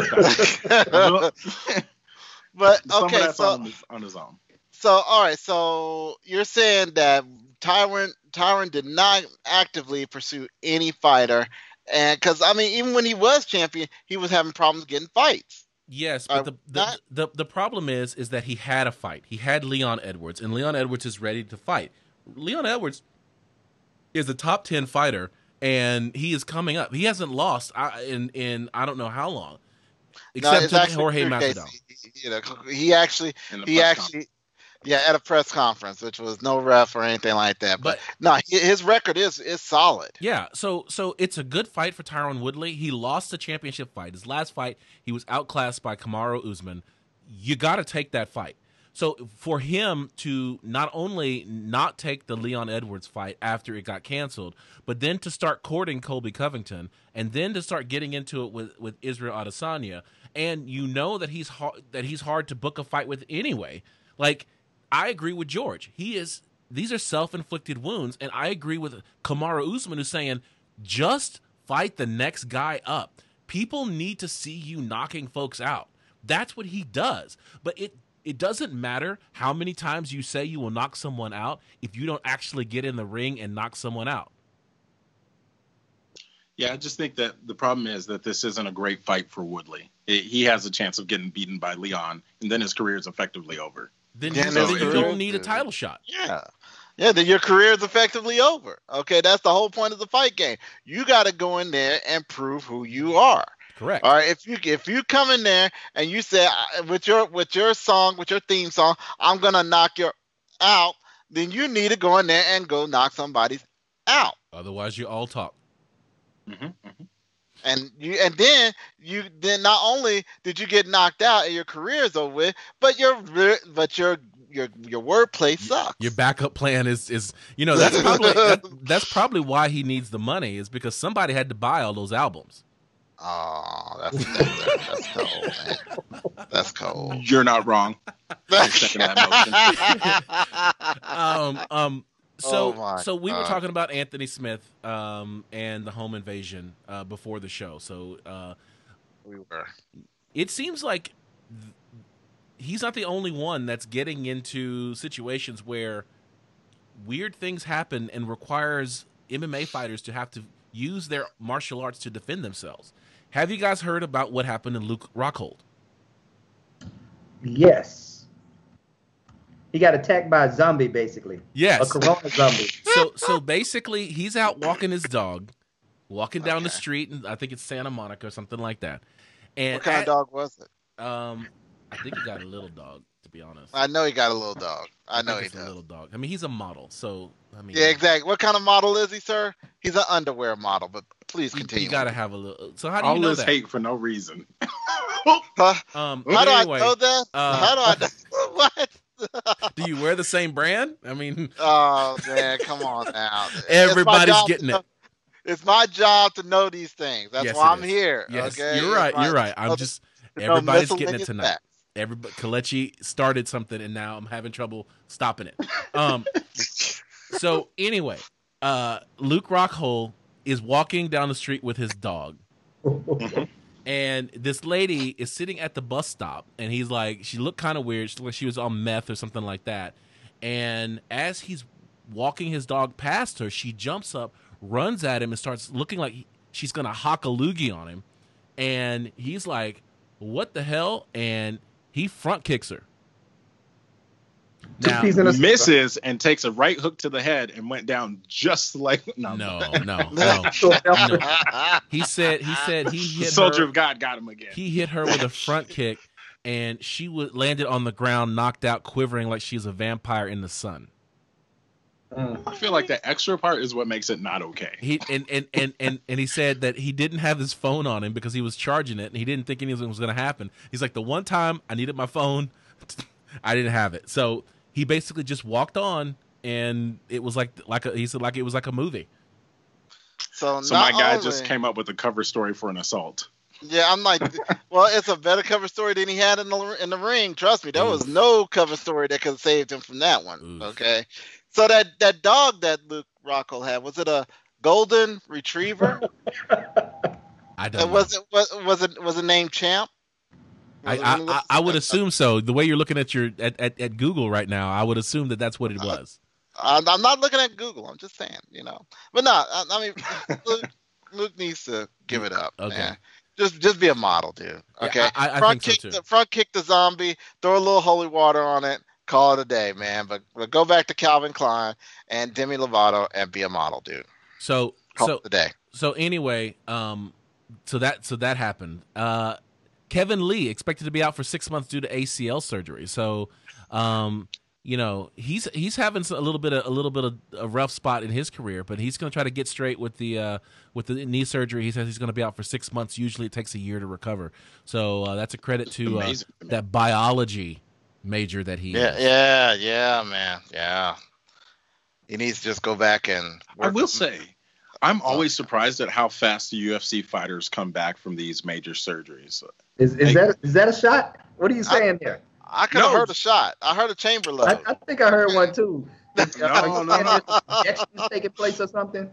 But Some okay, of that's so on, his, on his own. so all right, so you're saying that Tyron Tyron did not actively pursue any fighter, and because I mean, even when he was champion, he was having problems getting fights. Yes, Uh, but the the, that- the the problem is is that he had a fight. He had Leon Edwards, and Leon Edwards is ready to fight. Leon Edwards is a top ten fighter, and he is coming up. He hasn't lost uh, in in I don't know how long, No, except it's to actually Jorge true, Masvidal. Casey. You know, he actually In the he press actually yeah at a press conference, which was no ref or anything like that. But, But- no, he- his record is is solid. Yeah, so so it's a good fight for Tyron Woodley. He lost the championship fight. His last fight, he was outclassed by Kamaru Usman. You got to take that fight. So for him to not only not take the Leon Edwards fight after it got canceled, but then to start courting Colby Covington, and then to start getting into it with, with Israel Adesanya, and you know that he's hard, that he's hard to book a fight with anyway. Like, I agree with George. He is. These are self-inflicted wounds, and I agree with Kamaru Usman, who's saying just fight the next guy up. People need to see you knocking folks out. That's what he does. But it it doesn't matter how many times you say you will knock someone out if you don't actually get in the ring and knock someone out. Yeah, I just think that the problem is that this isn't a great fight for Woodley. It, he has a chance of getting beaten by Leon, and then his career is effectively over. Then, Yeah, you, that's then you true. don't need a title shot. Yeah. Yeah, then your career is effectively over. Okay, that's the whole point of the fight game. You got to go in there and prove who you are. Correct. All right, if you if you come in there and you say uh, with your with your song, with your theme song, I'm gonna knock you out, then you need to go in there and go knock somebody out. Otherwise, you all talk. Mm-hmm, mm-hmm. And you and then you then not only did you get knocked out and your career is over with, but your but your your your wordplay sucks. Your backup plan is is you know that's probably that, that's probably why he needs the money, is because somebody had to buy all those albums. Oh, that's that's, that's cold, man. That's cold. You're not wrong. I second that motion. um, um, so, Oh my so we were God. talking about Anthony Smith um, and the home invasion uh, before the show. So uh, We were. it seems like th- he's not the only one that's getting into situations where weird things happen and requires M M A fighters to have to use their martial arts to defend themselves. Have you guys heard about what happened to Luke Rockhold? Yes. He got attacked by a zombie, basically. Yes. A corona zombie. So so basically, he's out walking his dog, walking down the Okay. street, and I think it's Santa Monica or something like that. And What kind at- of dog was it? Um, I think he got a little dog, to be honest. I know he got a little dog. I know think he it's a does. little dog. I mean, he's a model, so I mean, Yeah, exactly. What kind of model is he, sir? He's an underwear model, but please You, continue. you got to have a little. So how do All you know this that? hate for no reason. Huh? Um, How do anyway, I know that? uh, How do I know? What? do you wear the same brand? I mean, Oh man, come on now. It's my Everybody's job getting to it. know- It's my job to know these things. That's Yes, why it I'm is. here. yes, okay? you're It's right. my You're right. I'm job just to know everybody's getting it miscellaneous tonight. facts. Everybody, Kalechi started something, and now I'm having trouble stopping it. Um, so anyway, uh, Luke Rockhold is walking down the street with his dog, and this lady is sitting at the bus stop, and he's like, she looked kind of weird. She looked like she was on meth or something like that. And as he's walking his dog past her, she jumps up, runs at him, and starts looking like he- she's gonna hock a loogie on him. And he's like, "What the hell?" And he front kicks her. Two Now, peas in a Misses and takes a right hook to the head and went down just like no. no, no, no. no. He said he said he The hit soldier her. of God got him again. He hit her with a front kick, and she w- landed on the ground, knocked out, quivering like she's a vampire in the sun. Mm. I feel like the extra part is what makes it not okay. He and, and, and, and, and he said that he didn't have his phone on him because he was charging it, and he didn't think anything was going to happen. He's like, the one time I needed my phone, I didn't have it. So he basically just walked on, and it was like like a, he said like it was like a movie. So, So my not guy only- just came up with a cover story for an assault. Yeah, I'm like, well, it's a better cover story than he had in the in the ring. Trust me, there was no cover story that could have saved him from that one. Oof. Okay, so that that dog that Luke Rockhold had, was it a golden retriever? I Uh, don't. know. was it was, was it was it named Champ? I, Was it I, one of those- I, I would assume so. The way you're looking at your at, at, at Google right now, I would assume that that's what it was. I'm, I'm not looking at Google. I'm just saying, you know. But no, I, I mean, Luke, Luke needs to give it up. Okay. Man. Just just be a model, dude. Yeah, Okay. I- I front think so, kick too. the front kick the zombie, throw a little holy water on it, call it a day, man. But but go back to Calvin Klein and Demi Lovato and be a model, dude. So Call so it a day. so anyway, um, so that so that happened. Uh, Kevin Lee expected to be out for six months due to A C L surgery. So, um, you know, he's he's having a little bit of a little bit of a rough spot in his career, but he's going to try to get straight with the uh, with the knee surgery. He says he's going to be out for six months. Usually, it takes a year to recover. So uh, that's a credit to uh, Amazing. that biology major that he Yeah, is. yeah, yeah, man, yeah. He needs to just go back and. I Work will say, I'm always surprised at how fast the U F C fighters come back from these major surgeries. Is is Like- that is that a shot? What are you saying there? I could have No. heard a shot. I heard a chamber I, load. I think I heard one too. No, Are you no, saying no. there's injections taking place or something?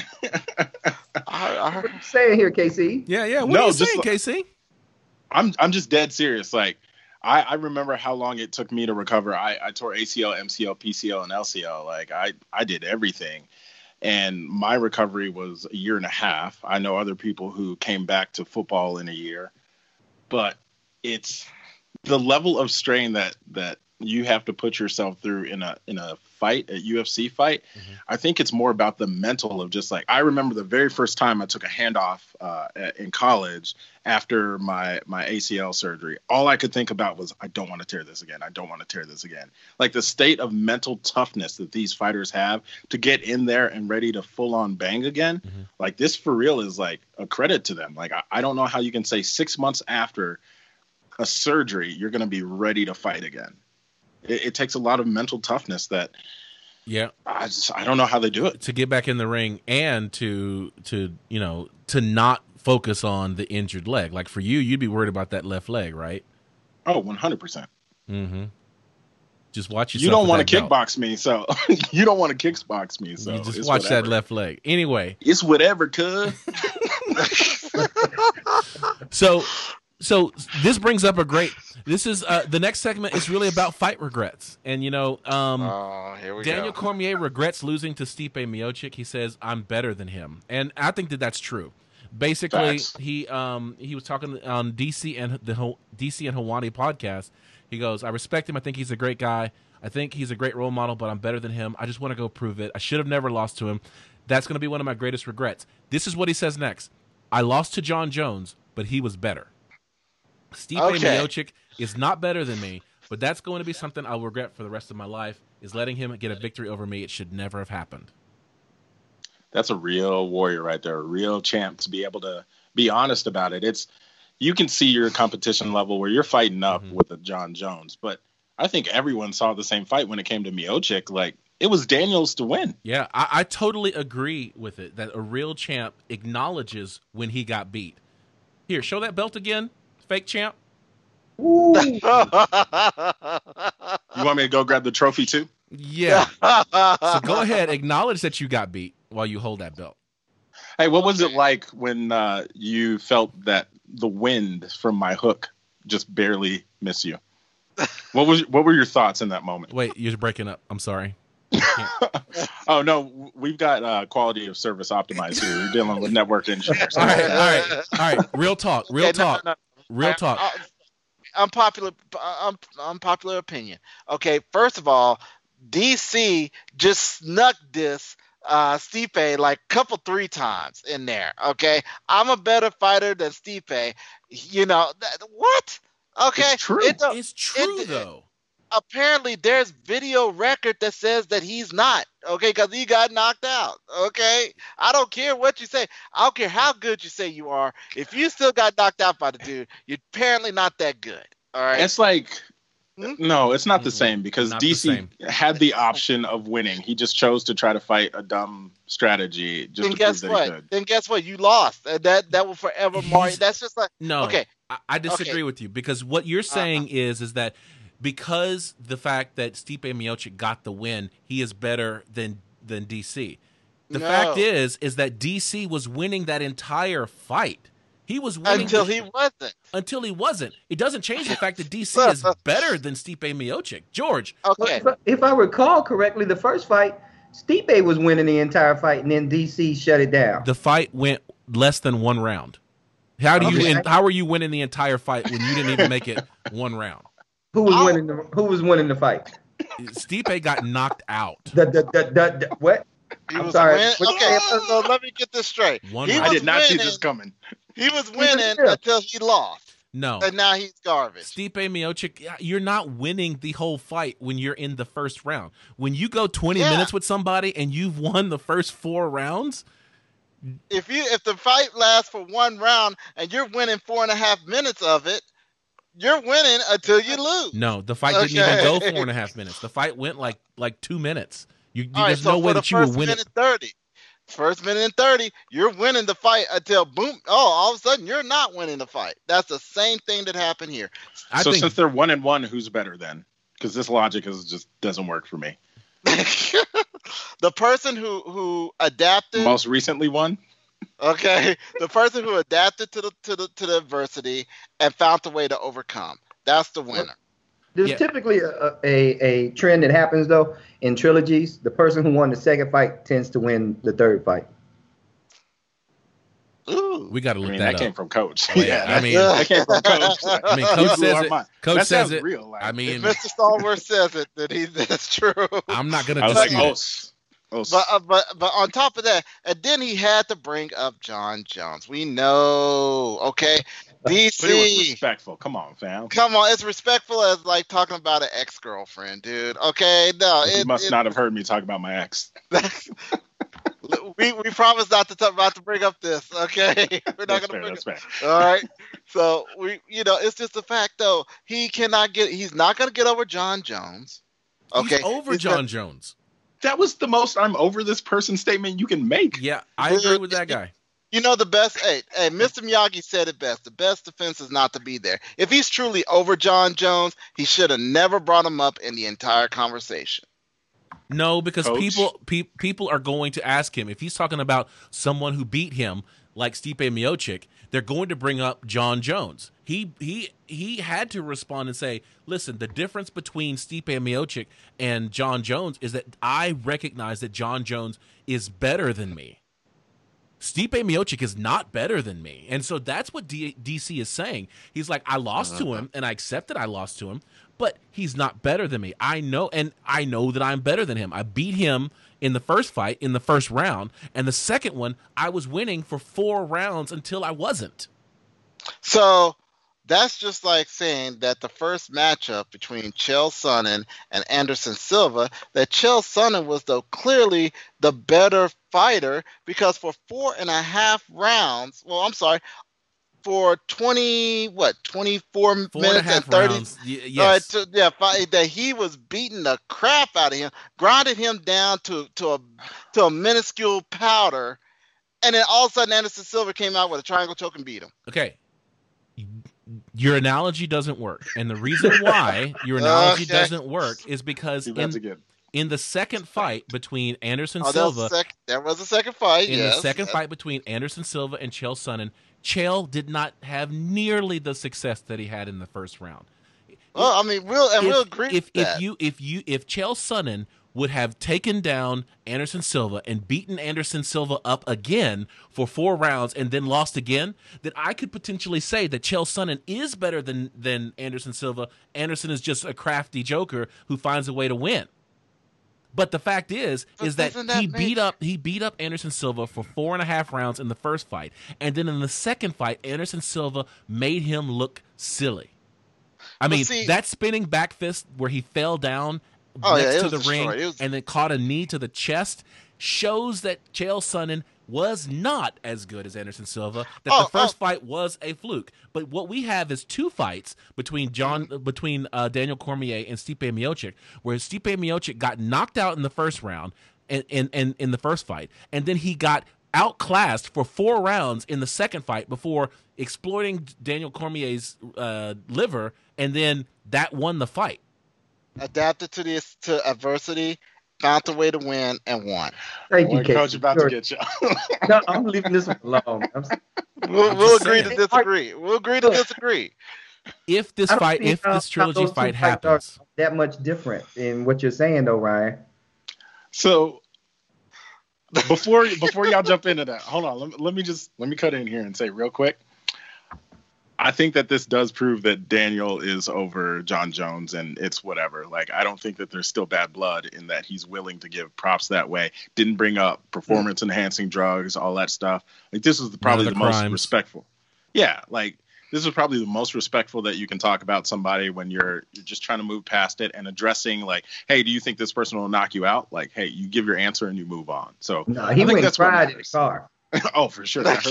I heard, I heard, What are you saying here, K C? Yeah, yeah. What No, are you just saying, like- K C? I'm I'm just dead serious. Like I, I remember how long it took me to recover. I, I tore A C L, M C L, P C L, and L C L. Like I, I did everything. And my recovery was a year and a half. I know other people who came back to football in a year. But it's the level of strain that that you have to put yourself through in a in a fight, a U F C fight. Mhm. I think it's more about the mental of just like, I remember the very first time I took a handoff uh, in college after my my A C L surgery. All I could think about was, I don't want to tear this again. I don't want to tear this again. Like the state of mental toughness that these fighters have to get in there and ready to full on bang again. Mhm. Like this for real is like a credit to them. Like I, I don't know how you can say six months after a surgery, you're going to be ready to fight again. It, it takes a lot of mental toughness that Yeah. I just, I don't know how they do it. To get back in the ring and to to you know to not focus on the injured leg. Like for you, you'd be worried about that left leg, right? Oh, one hundred percent. Mm-hmm. Just watch yourself. You don't with want to that belt. kickbox me, so you don't want to kickbox me, so You just it's watch whatever. that left leg. Anyway, It's whatever, cuz. so so this brings up a great. This is uh, the next segment is really about fight regrets, and you know, um, oh, here we Daniel go. Cormier regrets losing to Stipe Miocic. He says, "I'm better than him," and I think that that's true. Basically, Facts. he um he was talking on D C and the Ho- D C and Hawani podcast. He goes, "I respect him. I think he's a great guy. I think he's a great role model, but I'm better than him. I just want to go prove it. I should have never lost to him. That's going to be one of my greatest regrets." This is what he says next. "I lost to John Jones, but he was better. Stipe Okay. Miocic is not better than me, but that's going to be something I'll regret for the rest of my life, is letting him get a victory over me. It should never have happened." That's a real warrior right there, a real champ to be able to be honest about it. It's, you can see your competition level where you're fighting up Mhm. with a John Jones, but I think everyone saw the same fight when it came to Miocic. Like it was Daniels to win. Yeah, I, I totally agree with it, that a real champ acknowledges when he got beat. Here, show that belt again, fake champ. Ooh. You want me to go grab the trophy too? Yeah. So go ahead, acknowledge that you got beat while you hold that belt. Hey, what was it like when uh, you felt that the wind from my hook just barely missed you? What was what were your thoughts in that moment? Wait, you're breaking up. I'm sorry. Oh no, we've got uh, quality of service optimized here. We're dealing with network engineers. All right, all right, all right. Real talk, real Okay, no, talk, no, real I- talk. I- unpopular, un, unpopular opinion. Okay, first of all, D C just snuck this uh, Stipe like couple three times in there. Okay, I'm a better fighter than Stipe. You know that, what? Okay, It's true. It don't- It's true it- though. apparently there's video record that says that he's not, okay, because he got knocked out. Okay, I don't care what you say. I don't care how good you say you are. If you still got knocked out by the dude, you're apparently not that good. All right. It's like, Hmm? no, it's not the Mhm. same because Not the D C same. had the option of winning. He just chose to try to fight a dumb strategy just then to guess prove that he what? could. Then guess what? You lost. And that that will forever mark. He's- That's just like No, okay. I, I disagree Okay. with you, because what you're saying is is that because the fact that Stipe Miocic got the win, he is better than than D C. The No. fact is is that D C was winning that entire fight. He was winning Until the- he wasn't. until he wasn't. It doesn't change the fact that D C is better than Stipe Miocic. George, Okay. If I, if I recall correctly, the first fight, Stipe was winning the entire fight, and then D C shut it down. the fight went less than one round. How do you Okay. in, how are you winning the entire fight when you didn't even make it one round? Who was Oh. winning the Who was winning the fight? Stipe got knocked out. The, the, the, the, the, what? He I'm was sorry. win- What- Okay, so, so let me get this straight. One He round. I was did not see winning. this coming. He was winning Yeah. until he lost, No. and now he's garbage. Stipe Miocic, you're not winning the whole fight when you're in the first round. When you go twenty Yeah. minutes with somebody and you've won the first four rounds, If you if the fight lasts for one round and you're winning four and a half minutes of it, you're winning until you lose. No, the fight didn't Okay. even go four and a half minutes. The fight went like like two minutes. You, you All right, there's so no way for the that you would first win minute it. thirty, first minute and thirty, you're winning the fight until boom. Oh, all of a sudden you're not winning the fight. That's the same thing that happened here. I so think since they're one and one, who's better then? Because this logic is just doesn't work for me. The person who who adapted, Most recently won. okay, the person who adapted to the to the to the adversity and found a way to overcome. That's the winner. There's Yeah. typically a, a, a trend that happens, though, in trilogies. The person who won the second fight tends to win the third fight. Ooh. we got to I look mean, that, that, up. came from Coach. Oh, yeah, I mean- that came from Coach. I mean, You Coach blew says our it. mind. Coach that says sounds it. real. Like, I If mean, Mister Stallworth says it, then he that's true. I'm not gonna I was like, dispute oh, it. s- oh, s- But uh, but but on top of that, and then he had to bring up John Jones. We know, okay, D but it was C. respectful. Come on, fam. Come on, it's respectful as like talking about an ex girlfriend, dude. Okay, no, You it, must it, not have heard me talk about my ex. we we promise not to talk about to bring up this. Okay, we're not That's gonna fair. bring That's it. fair. All right, so we, you know, it's just a fact though. He cannot get. He's not gonna get over John Jones. Okay, He's over He's John gonna- Jones. That was the most I'm over this person statement you can make. Yeah, I agree with that guy. You know the best. Hey, hey, Mister Miyagi said it best. The best defense is not to be there. If he's truly over John Jones, he should have never brought him up in the entire conversation. No, because Coach? people pe- people are going to ask him if he's talking about someone who beat him, like Stipe Miocic. They're going to bring up John Jones. He he he had to respond and say, "Listen, the difference between Stipe Miocic and John Jones is that I recognize that John Jones is better than me. Stipe Miocic is not better than me." And so that's what D- DC is saying. He's like, I lost to him, and I accept that I lost to him, but he's not better than me. I know, and I know that I'm better than him. I beat him in the first fight, in the first round, and the second one, I was winning for four rounds until I wasn't. So that's just like saying that the first matchup between Chael Sonnen and Anderson Silva, that Chael Sonnen was the clearly the better fighter because for four and a half rounds, well, I'm sorry, for twenty what twenty-four Four and a minutes and half thirty. rounds. Y- Uh, yes. to, yeah, fi- that he was beating the crap out of him, grinded him down to to a to a minuscule powder, and then all of a sudden Anderson Silva came out with a triangle choke and beat him. Okay. Your analogy doesn't work. And the reason why your analogy Okay. doesn't work is because See, that's in, again. in the second fight between Anderson Oh, that was, Silva, the sec- that was the second fight. in yes. the second fight between Anderson Silva and Chael Sonnen, Chael did not have nearly the success that he had in the first round. Well, I mean, we'll and if, we'll agree if, with if that. you if you if Chael Sonnen would have taken down Anderson Silva and beaten Anderson Silva up again for four rounds and then lost again, then I could potentially say that Chael Sonnen is better than than Anderson Silva. Anderson is just a crafty joker who finds a way to win. But the fact is, But is that, doesn't that he make- beat up he beat up Anderson Silva for four and a half rounds in the first fight, and then in the second fight, Anderson Silva made him look silly. I But mean, see- that spinning back fist where he fell down Oh, yeah, next it to was the destroyed. ring It was- and then caught a knee to the chest shows that Chael Sonnen was not as good as Anderson Silva. That Oh, the first oh. fight was a fluke. But what we have is two fights between John Mm-hmm. between uh, Daniel Cormier and Stipe Miocic, where Stipe Miocic got knocked out in the first round and in, in, in the first fight, and then he got outclassed for four rounds in the second fight before exploiting Daniel Cormier's uh, liver, and then that won the fight. Adapted to this to adversity, found a way to win, and won. Thank you, Boy, Coach, Casey. about to Sure. get you. No, I'm leaving this one alone. I'm, We'll, I'm we'll just agree saying. to disagree. We'll agree to disagree. If this I don't fight, see if how- this how trilogy those two fight fights are happens, that much different in what you're saying, though, Ryan. So before before y'all jump into that, hold on. Let, me- let me just let me cut in here and say real quick. I think that this does prove that Daniel is over John Jones, and it's whatever. Like, I don't think that there's still bad blood in that he's willing to give props that way. Didn't bring up performance enhancing drugs, all that stuff. Like, this was the, probably the the, most crimes. respectful. Yeah, like this is probably the most respectful that you can talk about somebody when you're you're just trying to move past it and addressing like, hey, do you think this person will knock you out? Like, hey, you give your answer and you move on. So No, I he think went and that's what cried in the matters. car. Oh, for sure. I heard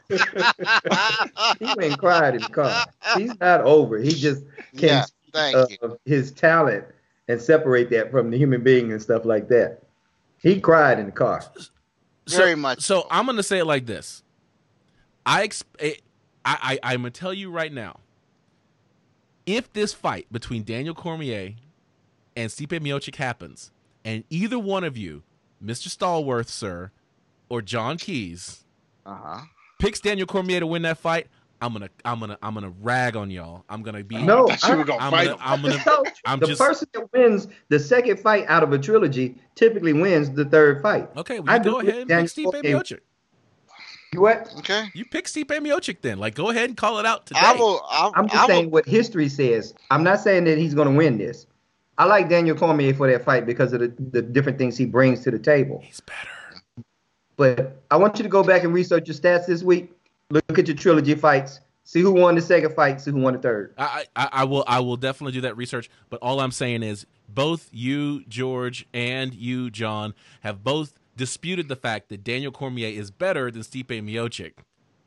it. He went and cried in the car. He's not over. He just can Yeah, see thank uh, you. his talent and separate that from the human being and stuff like that. He cried in the car. Very so, much. So I'm gonna say it like this. I exp- I, I I'm gonna tell you right now. If this fight between Daniel Cormier and Stipe Miocic happens, and either one of you, Mister Stallworth, sir, or John Keys, Uh-huh. picks Daniel Cormier to win that fight, I'm gonna I'm gonna I'm gonna rag on y'all. I'm gonna be No, I thought you were gonna I'm fight gonna, him. I'm gonna So, I'm the just person that wins the second fight out of a trilogy typically wins the third fight. okay. Well, I you go do ahead and Daniel pick Stipe Cormier. Miocic. You what? Okay. You pick Stipe Miocic then. Like, go ahead and call it out today. I will. I, I'm just I saying will, what history says. I'm not saying that he's going to win this. I like Daniel Cormier for that fight because of the, the different things he brings to the table. He's better. But I want you to go back and research your stats this week. Look at your trilogy fights. See who won the second fight. See who won the third. I, I, I will I will definitely do that research. But all I'm saying is both you, George, and you, John, have both disputed the fact that Daniel Cormier is better than Stipe Miocic.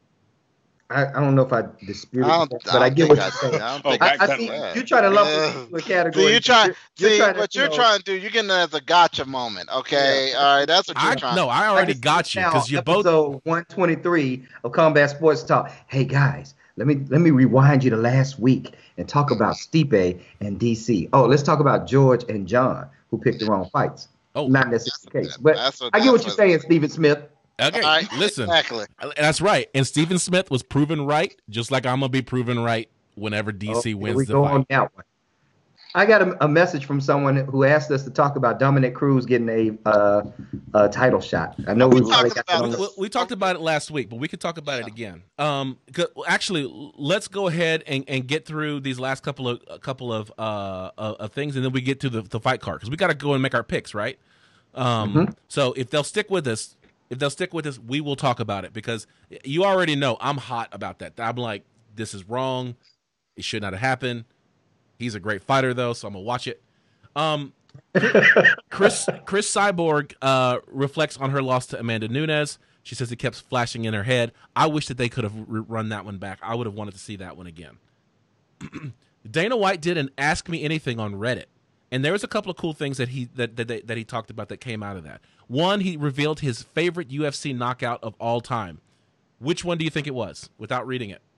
I, I don't know if I dispute I it, don't, but I, I don't get think what I, you're saying. I don't Oh, think I, back I that see way. you're trying to lump Yeah. it into a category. See, you're trying. You're See, trying to, what you you're know, trying to do, you're getting it as a gotcha moment. Okay, Yeah. all right, that's what you're I trying. no, I already just got you now, because you both. episode one twenty-three of Combat Sports Talk. Hey guys, let me let me rewind you to last week and talk about Stipe and D C. Oh, let's talk about George and John who picked the wrong fights. Oh, Not necessarily the case, but That's what- I get what that's you're what- saying, Stephen Smith. okay. All right, Listen, exactly. that's right. And Stephen Smith was proven right, just like I'm gonna be proven right whenever D C Oh, here wins we the go fight. on that one. I got a, a message from someone who asked us to talk about Dominic Cruz getting a, uh, a title shot. I know we we probably talking got that about on We, the, we- we talked about it last week, but we could talk about it again. Um, 'cause- actually, let's go ahead and, and get through these last couple of a couple of uh of, of things, and then we get to the, the fight card because we got to go and make our picks, right? Um, Mhm. so if they'll stick with us, if they'll stick with us, we will talk about it because you already know I'm hot about that. I'm like, this is wrong. It should not have happened. He's a great fighter though, so I'm gonna watch it. Um, Chris Chris Cyborg uh, reflects on her loss to Amanda Nunes. She says it kept flashing in her head. I wish that they could have r- run that one back. I would have wanted to see that one again. Dana White did an Ask Me Anything on Reddit, and there was a couple of cool things that he that that, that he talked about that came out of that. One, he revealed his favorite U F C knockout of all time. Which one do you think it was? Without reading it.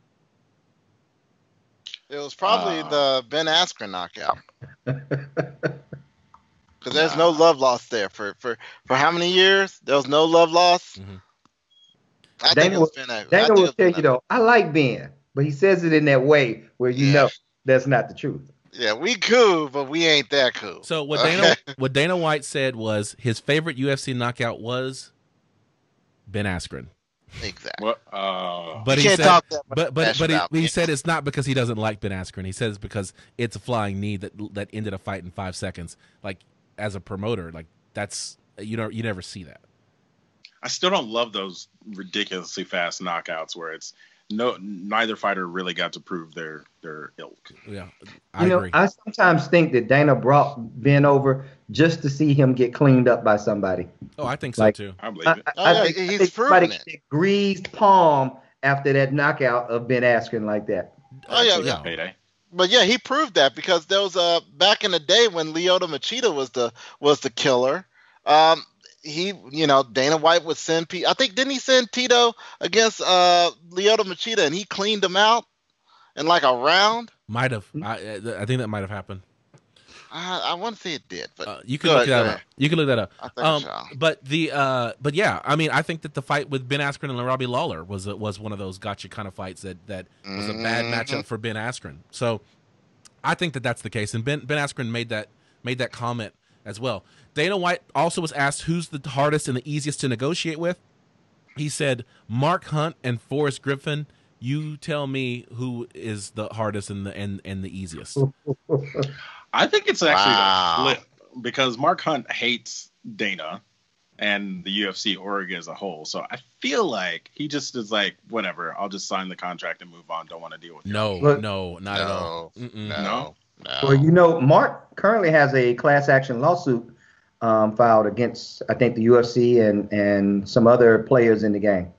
It was probably Uh, the Ben Askren knockout. Because there's no love lost there for, for, for how many years? There was no love lost. Mhm. I think Dana it was Ben Askren. I Dana think it will was tell Ben you though, I like Ben, but he says it in that way where you Yeah. know that's not the truth. Yeah, we cool, but we ain't that cool. So what Okay? Dana what Dana White said was his favorite U F C knockout was Ben Askren. Exactly. What? Uh, But You he can't said, talk that much but but trash but he, about he me. said it's not because he doesn't like Ben Askren. He says because it's a flying knee that that ended a fight in five seconds. Like as a promoter, like that's you know you never see that. I still don't love those ridiculously fast knockouts where it's no neither fighter really got to prove their their ilk. Yeah, I You know, agree. I sometimes think that Dana brought Ben over just to see him get cleaned up by somebody. oh, I think so like- too. I believe I, it. I, Oh, I yeah, think, he's I think proven somebody it. get a greased palm after that knockout of Ben Askren like that. Oh, yeah, Actually, yeah. got payday. But yeah, he proved that because there was uh back in the day when Lyoto Machida was the was the killer. Um, he, you know, Dana White would send P. I think didn't he send Tito against uh Lyoto Machida and he cleaned him out in like a round? Might have. I I think that might have happened. I, I want to say it did, but Uh, you can Go look ahead, that go up. ahead. You can look that up. I think Um, so. but the uh, but yeah, I mean, I think that the fight with Ben Askren and Robbie Lawler was a, was one of those gotcha kind of fights that that was a bad Mhm. matchup for Ben Askren. So I think that that's the case, and Ben Ben Askren made that made that comment as well. Dana White also was asked who's the hardest and the easiest to negotiate with. He said Mark Hunt and Forrest Griffin. You tell me who is the hardest and the and, and the easiest. I think it's actually Wow. a flip because Mark Hunt hates Dana and the U F C org as a whole. So I feel like he just is like, whatever, I'll just sign the contract and move on. Don't want to deal with it. No, Look- no, not at all. no, Mm-mm. no, No? no. Well, you know, Mark currently has a class action lawsuit um, filed against, I think, the U F C and and some other players in the game.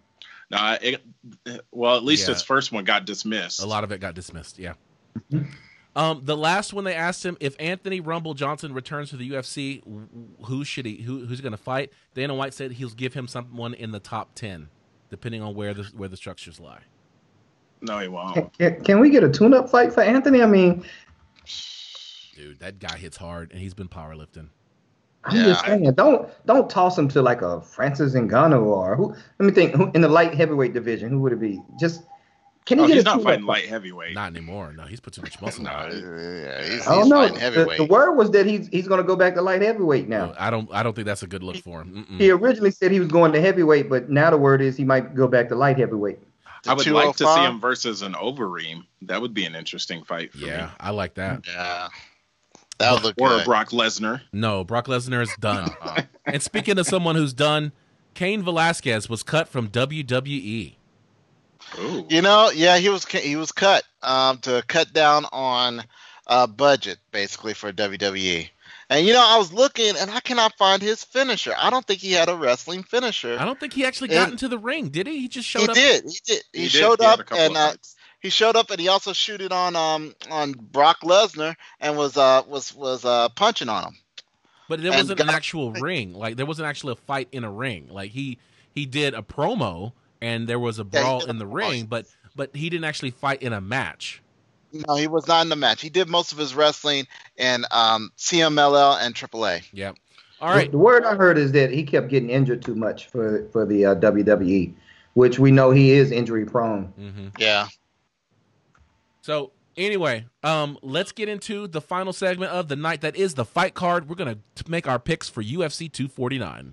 No, it, well, at least Yeah. his first one got dismissed. A lot of it got dismissed. Yeah. Um, the last one they asked him if Anthony Rumble Johnson returns to the U F C, who should he? Who, who's going to fight? Dana White said he'll give him someone in the top ten, depending on where the where the structures lie. No, he won't. Can, can we get a tune-up fight for Anthony? I mean, Dude, that guy hits hard, and he's been powerlifting. I'm Yeah, just saying, don't don't toss him to like a Francis Ngannou or who? Let me think. Who, in the light heavyweight division, who would it be? Just can he Oh, get he's a not tune-up fighting fight? light heavyweight. Not anymore. No, he's put too much muscle No, on. Yeah, he's, I don't he's know. fighting The, heavyweight. the word was that he's he's going to go back to light heavyweight now. I don't. I don't think that's a good look for him. Mm-mm. He originally said he was going to heavyweight, but now the word is he might go back to light heavyweight. I would like to see two oh five? him versus an Overeem. That would be an interesting fight for Yeah, me. I like that. Yeah, that would look Or good. a Brock Lesnar. No, Brock Lesnar is done. Uh, And speaking of someone who's done, Cain Velasquez was cut from W W E. Ooh. You know, yeah, he was he was cut um, to cut down on uh, budget basically for W W E. And you know, I was looking and I cannot find his finisher. I don't think he had a wrestling finisher. I don't think he actually got And- into the ring, did he? He just showed He up. did. He did. He, He did. showed He had up a couple and of uh, fights. he showed up and he also shooted on um on Brock Lesnar and was uh was was uh punching on him. But there And wasn't an got- actual ring. Like there wasn't actually a fight in a ring. Like he he did a promo and there was a Yeah, he brawl did a in the promo. ring, but but he didn't actually fight in a match. No, he was not in the match. He did most of his wrestling in um C M L L and triple A. Yep. All right. The, the word I heard is that he kept getting injured too much for for the uh, W W E, which we know he is injury prone. hmm Yeah. So anyway, um, let's get into the final segment of the night. That is the fight card. We're gonna t- make our picks for U F C two forty-nine.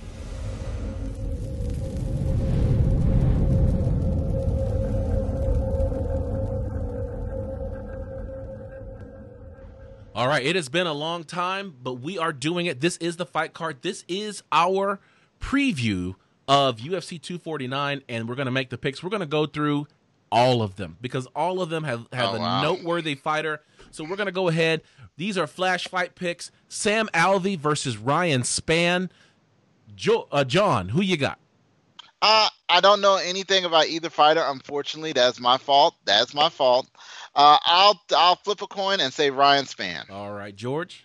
All right, it has been a long time, but we are doing it. This is the fight card. This is our preview of U F C two forty-nine, and we're going to make the picks. We're going to go through all of them because all of them have, have Oh, a wow. noteworthy fighter. So we're going to go ahead. These are flash fight picks. Sam Alvey versus Ryan Spann. Jo- uh, John, who you got? Uh, I don't know anything about either fighter. Unfortunately, that's my fault. That's my fault. Uh, I'll I'll flip a coin and say Ryan Spann. All right, George.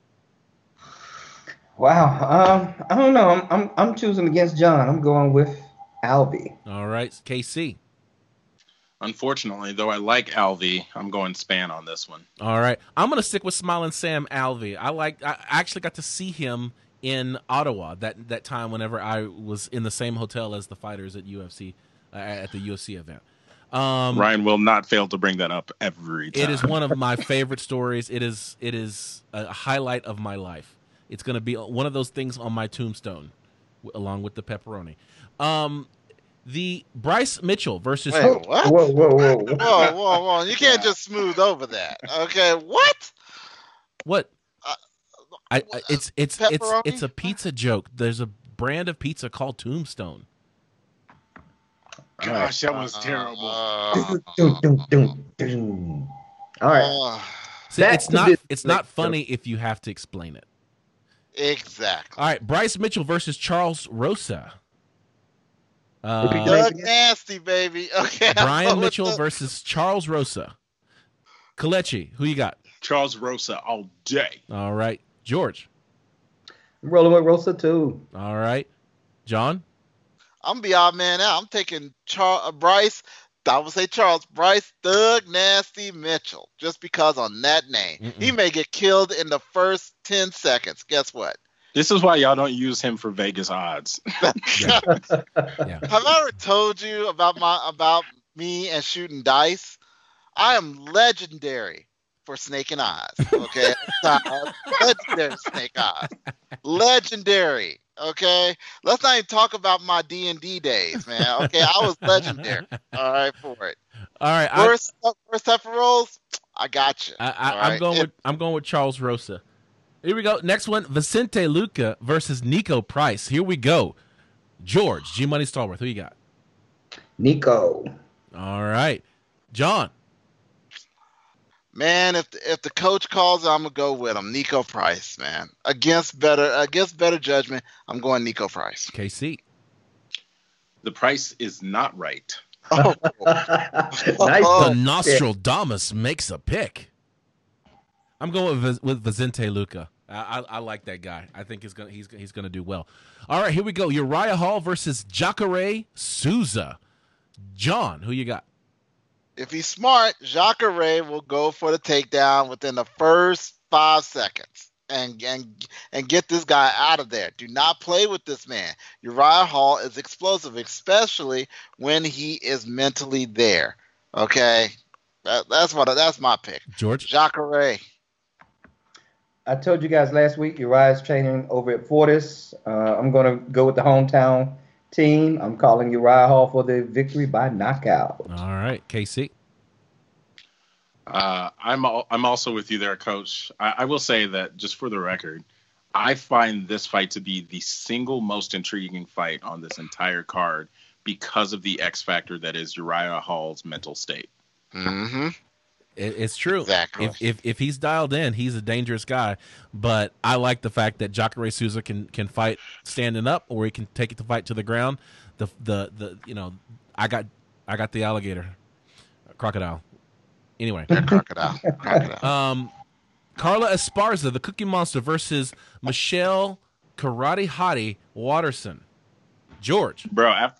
Wow. Um, I don't know. I'm I'm I'm choosing against John. I'm going with Alvey. All right, K C. Unfortunately, though I like Alvey, I'm going Span on this one. All right, I'm gonna stick with Smiling Sam Alvey. I like. I actually got to see him in Ottawa that that time whenever I was in the same hotel as the fighters at U F C uh, at the U F C event. Um, Ryan will not fail to bring that up every time. It is one of my favorite stories. It is it is a highlight of my life. It's going to be one of those things on my tombstone, w- along with the pepperoni. Um, the Bryce Mitchell versus Wait, Oh, what? Whoa, whoa, whoa. Whoa, whoa, whoa! You can't just smooth over that. Okay, what? what? Uh, I, I it's it's it's pepperoni? it's a pizza joke. There's a brand of pizza called Tombstone. Gosh, that was terrible. Uh, Dun, dun, dun, dun. All right. uh, See, Back it's to not this it's not joke. funny if you have to explain it. exactly. All right, Bryce Mitchell versus Charles Rosa. Uh, Repeat the Doug Nasty, baby. Okay. I'm Brian going with Mitchell the- versus Charles Rosa. Kalechi, who you got? Charles Rosa all day. All right. George. I'm rolling with Rosa too. All right. John. I'm gonna be odd man out. I'm taking Char- uh, Bryce. I would say Charles Bryce Doug Nasty Mitchell, just because on that name, Mm-mm. he may get killed in the first ten seconds. Guess what? This is why y'all don't use him for Vegas odds. Yeah. Have I ever told you about my about me and shooting dice? I am legendary for snake and eyes. Okay, legendary snake eyes. Legendary. Okay, let's not even talk about my D and D days, man. Okay, I was legendary. All right, for it. All right. I, Worst, worst type of rolls, I got you. I, I, All I'm right? going It- with I'm going with Charles Rosa. Here we go. Next one, Vicente Luca versus Nico Price. Here we go. George, G Money Stallworth. Who you got? Nico. All right. John. Man, if the, if the coach calls, I'm gonna go with him. Nico Price, man. Against better against better judgment, I'm going Nico Price. K C. The price is not right. Oh. Nice. Oh. The Nostradamus makes a pick. I'm going with with Vicente Luca. I, I, I like that guy. I think he's gonna he's he's gonna do well. All right, here we go. Uriah Hall versus Jacare Souza. John, who you got? If he's smart, Jacare will go for the takedown within the first five seconds and and and get this guy out of there. Do not play with this man. Uriah Hall is explosive, especially when he is mentally there. Okay, that, that's what that's my pick. George? Jacare. I told you guys last week, Uriah's training over at Fortis. Uh, I'm going to go with the hometown team. I'm calling Uriah Hall for the victory by knockout. All right, K C. Uh, I'm al- I'm also with you there, Coach. I, I will say that just for the record, I find this fight to be the single most intriguing fight on this entire card because of the X factor that is Uriah Hall's mental state. Mm-hmm. It, it's true. Exactly. If, if if he's dialed in, he's a dangerous guy. But I like the fact that Jacare Souza can can fight standing up, or he can take it to fight to the ground. The the the you know, I got I got the alligator, crocodile. Anyway, Yeah, crocodile. crocodile. um, Carla Esparza, the Cookie Monster, versus Michelle Karate Hottie Watterson. George. Bro, after,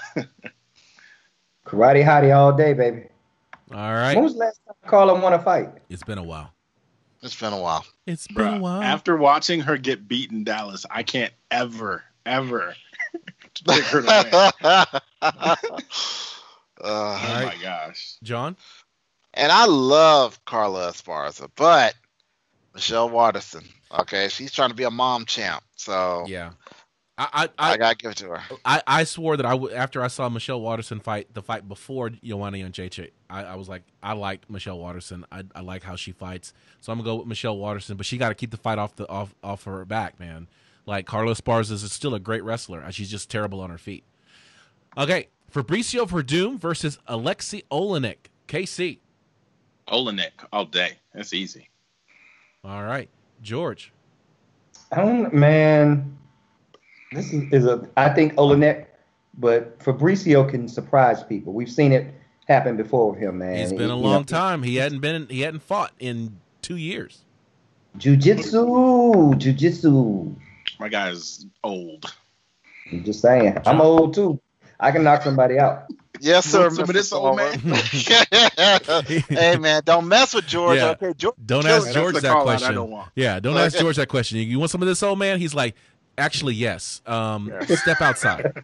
Karate hottie all day, baby. All When right. was the last time Carla won a fight? It's been a while. It's been a while. It's been bro, a while. after watching her get beat in Dallas, I can't ever, ever pick her to win. uh, Oh right. my gosh. John. And I love Carla Esparza, but Michelle Watterson, okay, she's trying to be a mom champ, so Yeah. I I, I, I, gotta give it to her. I, I swore that I w- after I saw Michelle Watterson fight the fight before Joanna Jędrzejczyk, I, I was like, I like Michelle Watterson. I, I like how she fights, so I'm gonna go with Michelle Watterson. But she got to keep the fight off the off off her back, man. Like Carla Esparza is still a great wrestler. She's just terrible on her feet. Okay, Fabricio Verdum versus Alexei Olenek. K C. Olenek all day. That's easy. All right, George. I don't, man. This is, is a, I think Olenek, but Fabricio can surprise people. We've seen it happen before with him, man. It's been a He- you long know, time. He hadn't been. He hadn't fought in two years. Jiu-jitsu, jiu-jitsu. My guy is old. I'm just saying. I'm old too. I can knock somebody out. Yes, sir. Want some of Mister this old Palmer. Hey, man, don't mess with George. Yeah. Okay, George. Don't Kill ask him. George That's the that call out I question. don't want. Yeah, don't ask George that question. You want some of this old man? He's like, actually, yes. Um, Yeah. Step outside.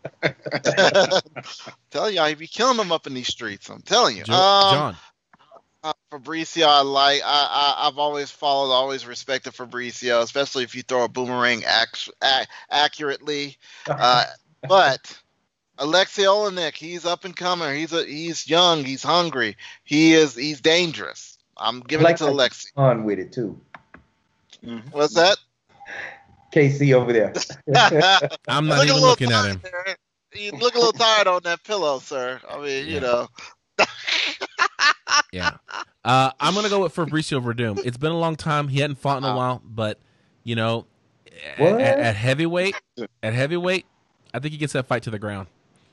Tell y'all, he be killing them up in these streets. I'm telling you. Jo- um, John. Uh, Fabricio, I like. I, I I've always followed, always respected Fabricio, especially if you throw a boomerang ac- ac- accurately. Uh, but Alexei Olenek, he's up and coming. He's a he's young. He's hungry. He is he's dangerous. I'm giving like it to that Alexei. fun with it too. What's that? K C over there. I'm not Look a even little looking at tired him. there. You look a little tired on that pillow, sir. I mean, Yeah. you know. Yeah. Uh, I'm going to go with Fabricio Verdum. It's been a long time. He hadn't fought in a Wow. while, but, you know, at, What? at, at heavyweight, at heavyweight, I think he gets that fight to the ground.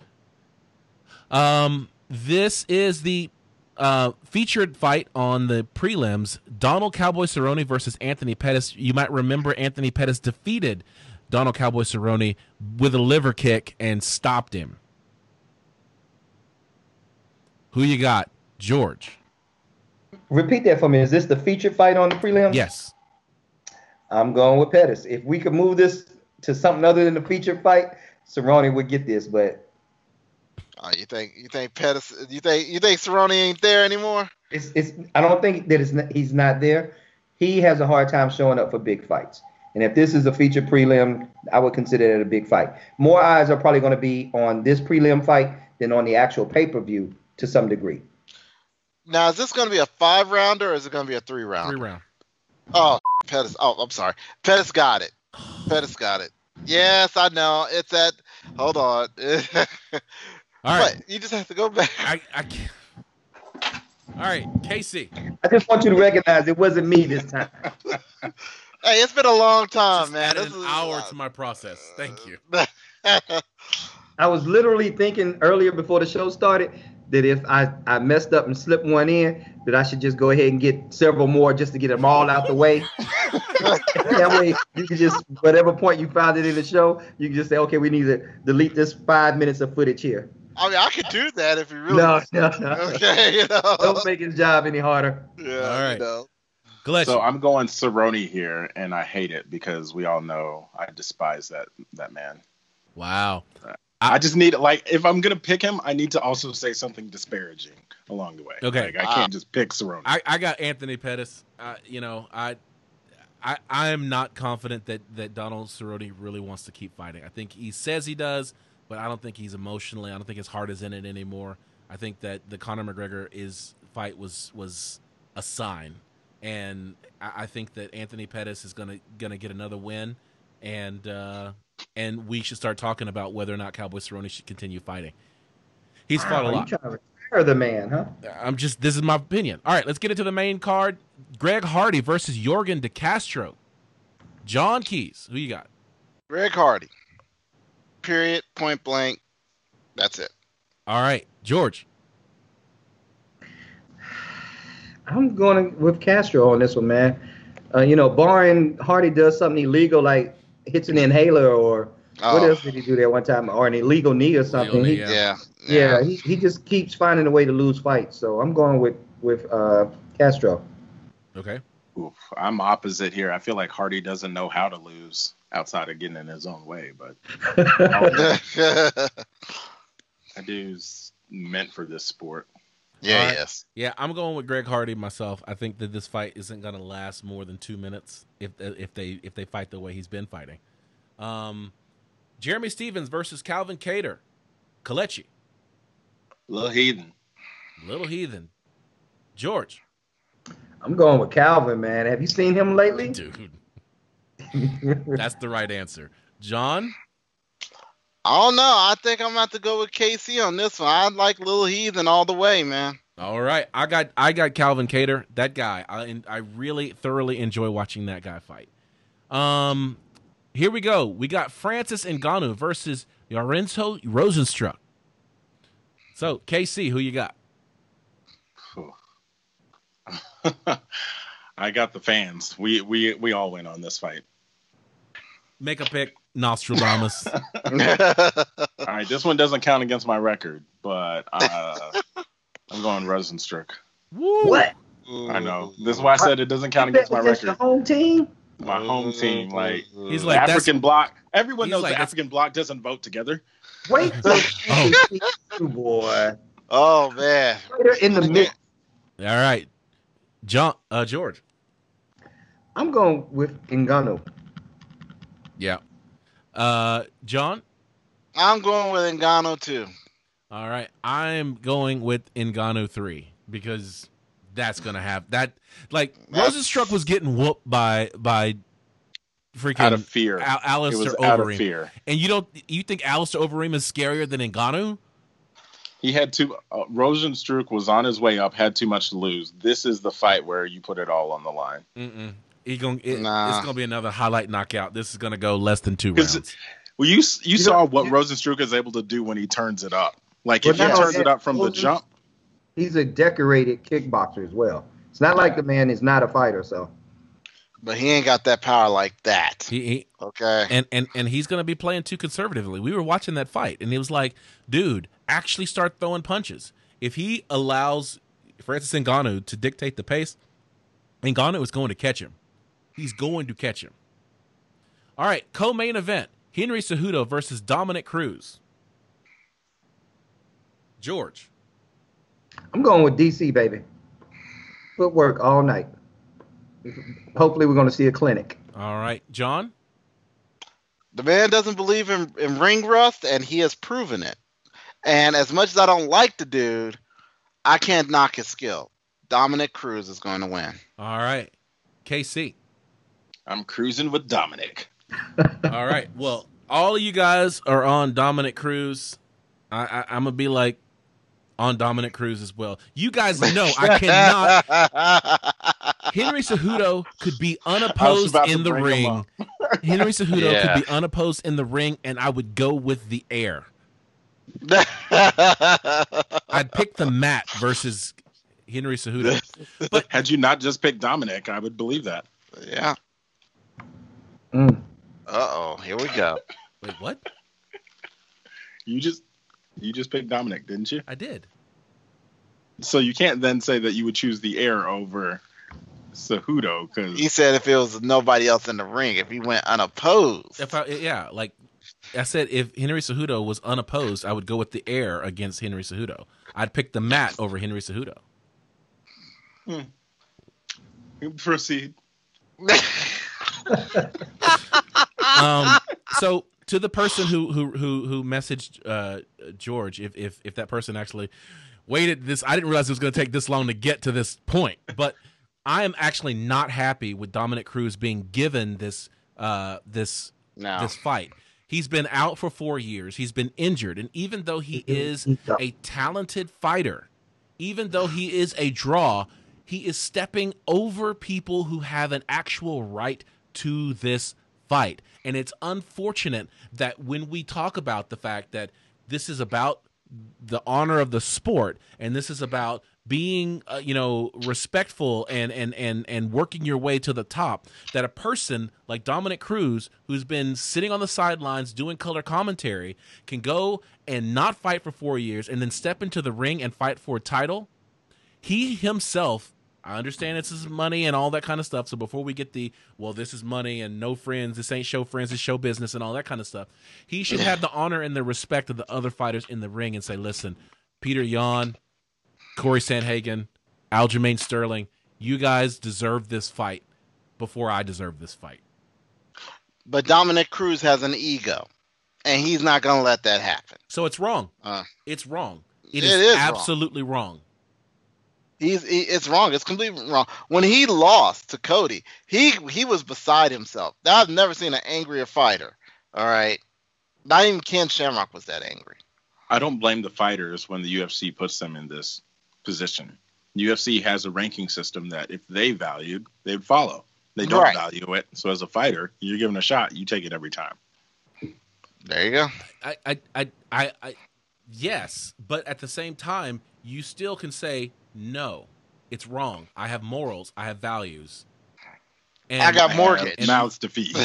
Um, this is the uh, featured fight on the prelims. Donald Cowboy Cerrone versus Anthony Pettis. You might remember Anthony Pettis defeated Donald Cowboy Cerrone with a liver kick and stopped him. Who you got? George. Repeat that for me. Is this the featured fight on the prelims? Yes. I'm going with Pettis. If we could move this to something other than the featured fight, Cerrone would get this. But Oh, you think you think Pettis? You think you think Cerrone ain't there anymore? it's it's. I don't think that it's not, he's not there. He has a hard time showing up for big fights. And if this is a featured prelim, I would consider it a big fight. More eyes are probably going to be on this prelim fight than on the actual pay-per-view to some degree. Now, is this going to be a five rounder or is it going to be a three round? Three round. Oh, Pettis. Oh, I'm sorry. Pettis got it. Pettis got it. Yes, I know. It's at. Hold on. All right. But you just have to go back. I, I can't. All right, K C. I just want you to recognize it wasn't me this time. Hey, it's been a long time, Just man. added This an is- hour to my process. Thank you. I was literally thinking earlier before the show started that if I, I messed up and slipped one in, that I should just go ahead and get several more just to get them all out the way. That way, you can just, whatever point you found it in the show, you can just say, okay, we need to delete this five minutes of footage here. I mean, I could do that if you really. No, no, no. Okay, you know. Don't make his job any harder. Yeah. All right. You know. Gillespie. So I'm going Cerrone here, and I hate it because we all know I despise that that man. Wow. I just need, like, if I'm gonna pick him, I need to also say something disparaging along the way. Okay. Like, I can't just pick Cerrone. I, I got Anthony Pettis. Uh, you know, I, I I am not confident that, that Donald Cerrone really wants to keep fighting. I think he says he does, but I don't think he's emotionally. I don't think his heart is in it anymore. I think that the Conor McGregor is fight was was a sign, and I, I think that Anthony Pettis is gonna gonna get another win, and uh, and we should start talking about whether or not Cowboy Cerrone should continue fighting. He's Wow, fought a you lot. trying to retire the man, huh? I'm just, this is my opinion. All right, let's get into the main card. Greg Hardy versus Jorgen De Castro. John Keys, who you got? Greg Hardy. Period. Point blank. That's it. All right, George. I'm going with Castro on this one, man. Uh, you know, barring Hardy does something illegal like hits an inhaler or what Oh. else did he do there one time, or an illegal knee or something. knee, He- Yeah. Yeah. yeah, he, he just keeps finding a way to lose fights. So I'm going with with uh, Castro. Okay. Oof, I'm opposite here. I feel like Hardy doesn't know how to lose outside of getting in his own way, but that dude's meant for this sport. Yeah, All right. yes. Yeah, I'm going with Greg Hardy myself. I think that this fight isn't going to last more than two minutes if if they if they fight the way he's been fighting. Um, Jeremy Stevens versus Calvin Kattar. Kalechi. Little heathen. Little Heathen. George. I'm going with Calvin, man. Have you seen him lately? Dude, that's the right answer. John. I don't know. I think I'm about to go with K C on this one. I like Little Heathen all the way, man. All right, I got I got Calvin Kattar. That guy, I I really thoroughly enjoy watching that guy fight. Um, here we go. We got Francis Ngannou versus Lorenzo Rosenstruck. So K C, who you got? I got the fans. We we we all win on this fight. Make a pick, Nostradamus. All right, this one doesn't count against my record, but uh, I'm going Rosenstruck. Woo! What? I know. This is why I said it doesn't count against my Against record. the home team? My home team, like He's the like that's African bloc. Everyone he's knows like, the that's- African bloc doesn't vote together. Wait till Oh. you, boy. Oh, man. They're in the mix. all right. John, uh, George. I'm going with Ngannou. Yeah. Uh, John. I'm going with Ngannou, too. All right, I'm going with Ngannou three because that's gonna have that. Like Rosenstruck was getting whooped by by freaking Out of fear. Al- It Alistair was out of Overeem. fear. And you don't you think Alistair Overeem is scarier than Ngannou? He had too. Uh, Rosenstruck was on his way up, had too much to lose. This is the fight where you put it all on the line. Mm-mm. He gonna, it, Nah. It's gonna be another highlight knockout. This is gonna go less than two 'Cause rounds. Well, you you saw know, what you- Rosenstruck is able to do when he turns it up. Like Well, if he not turns only it that, up from the Rosen- jump, He's a decorated kickboxer as well. It's not like the man is not a fighter, so. But he ain't got that power like that. He, he Okay. and and and he's gonna be playing too conservatively. We were watching that fight, and he was like, "Dude, actually start throwing punches." If he allows Francis Ngannou to dictate the pace, Ngannou is going to catch him. He's going to catch him. All right, co-main event: Henry Cejudo versus Dominic Cruz. George. I'm going with D C, baby. Footwork all night. Hopefully, we're going to see a clinic. All right, John. The man doesn't believe in, in ring rust, and he has proven it. And as much as I don't like the dude, I can't knock his skill. Dominic Cruz is going to win. All right, K C. I'm cruising with Dominic. All right. Well, all of you guys are on Dominic Cruz. I, I, I'm gonna be like on Dominic Cruz as well. You guys know I cannot. Henry Cejudo could be I was unopposed about to in the bring him ring. Henry Cejudo Yeah. could be unopposed in the ring, and I would go with the air. I'd pick the mat versus Henry Cejudo. But had you not just picked Dominic, I would believe that. Yeah. Mm. Uh oh, here we go. Wait, what? You just you just picked Dominic, didn't you? I did. So you can't then say that you would choose the air over Cejudo because He said if it was nobody else in the ring, if he went unopposed. If I, yeah, like I said, if Henry Cejudo was unopposed, I would go with the air against Henry Cejudo. I'd pick the mat over Henry Cejudo. Hmm. Proceed. um, so to the person who who who who messaged uh, George, if if if that person actually waited this, I didn't realize it was going to take this long to get to this point. But I am actually not happy with Dominic Cruz being given this uh, this No. this fight. He's been out for four years. He's been injured, and even though he is a talented fighter, even though he is a draw, he is stepping over people who have an actual right to this fight. And it's unfortunate that when we talk about the fact that this is about the honor of the sport and this is about being uh, you know respectful and and and and working your way to the top, that a person like Dominic Cruz, who's been sitting on the sidelines doing color commentary, can go and not fight for four years and then step into the ring and fight for a title. He himself, I understand this is money and all that kind of stuff. So before we get the, well, this is money and no friends, this ain't show friends, it's show business and all that kind of stuff, he should have the honor and the respect of the other fighters in the ring and say, listen, Peter Yan, Corey Sandhagen, Aljamain Sterling, you guys deserve this fight before I deserve this fight. But Dominic Cruz has an ego, and he's not going to let that happen. So it's wrong. Uh, it's wrong. It, it is, is wrong. absolutely wrong. He's he, it's wrong. It's completely wrong. When he lost to Cody, he he was beside himself. I've never seen an angrier fighter. All right, not even Ken Shamrock was that angry. I don't blame the fighters when the U F C puts them in this position. U F C has a ranking system that if they valued, they'd follow. They don't Right. value it. So as a fighter, you're given a shot. You take it every time. There you go. I, I, I, I, I, yes, but at the same time, you still can say no. It's wrong. I have morals. I have values. And I got I mortgage. have mouths to feed.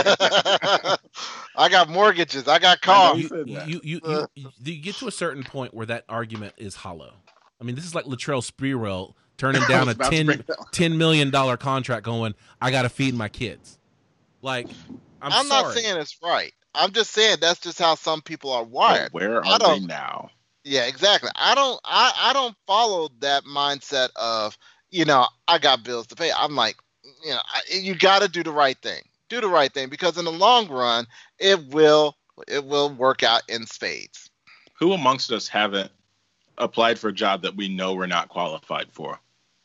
I got mortgages. I got I cars. know you, said that. you, you, you, you, you get to a certain point where that argument is hollow. I mean, this is like Latrell Sprewell turning down a was about to ten, bring that up. ten million dollars contract going, I got to feed my kids. Like, I'm, I'm sorry. not saying it's right. I'm just saying that's just how some people are wired. But where I are they don't- now? Yeah, exactly. I don't I, I don't follow that mindset of, you know, I got bills to pay. I'm like, you know, I, you got to do the right thing. Do the right thing because in the long run, it will it will work out in spades. Who amongst us haven't applied for a job that we know we're not qualified for?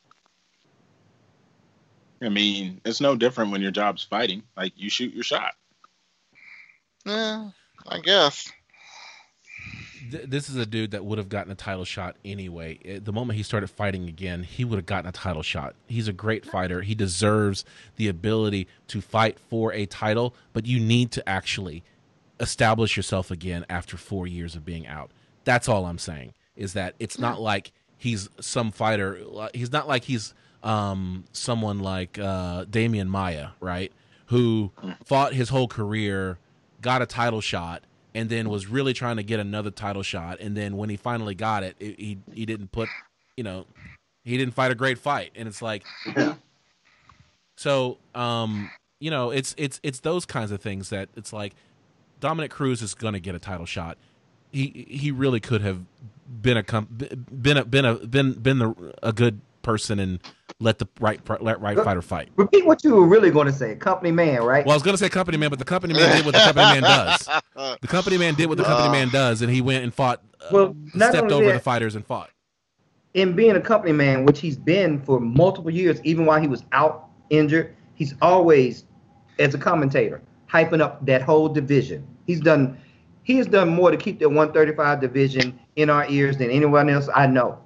I mean, it's no different when your job's fighting. Like, you shoot your shot. Yeah, I guess. Th- This is a dude that would have gotten a title shot anyway. At the moment he started fighting again, he would have gotten a title shot. He's a great fighter. He deserves the ability to fight for a title, but you need to actually establish yourself again after four years of being out. That's all I'm saying, is that it's not like he's some fighter. He's not like he's um, someone like uh, Damian Maia, right, who fought his whole career, got a title shot, and then was really trying to get another title shot. And then when he finally got it, it he he didn't put, you know, he didn't fight a great fight. And it's like, so, um, you know, it's it's it's those kinds of things that it's like Dominic Cruz is going to get a title shot. He he really could have been a com- been a been a been been the, a good person and let the right let right fighter fight. Repeat what you were really going to say. Company man, right? Well, I was going to say company man, but the company man did what the company man does. The company man did what the company man does, and he went and fought. Uh, Well, not stepped only over that- the fighters and fought. In being a company man, which he's been for multiple years, even while he was out injured, he's always, as a commentator, hyping up that whole division. He's done, he has done more to keep that one thirty-five division in our ears than anyone else I know.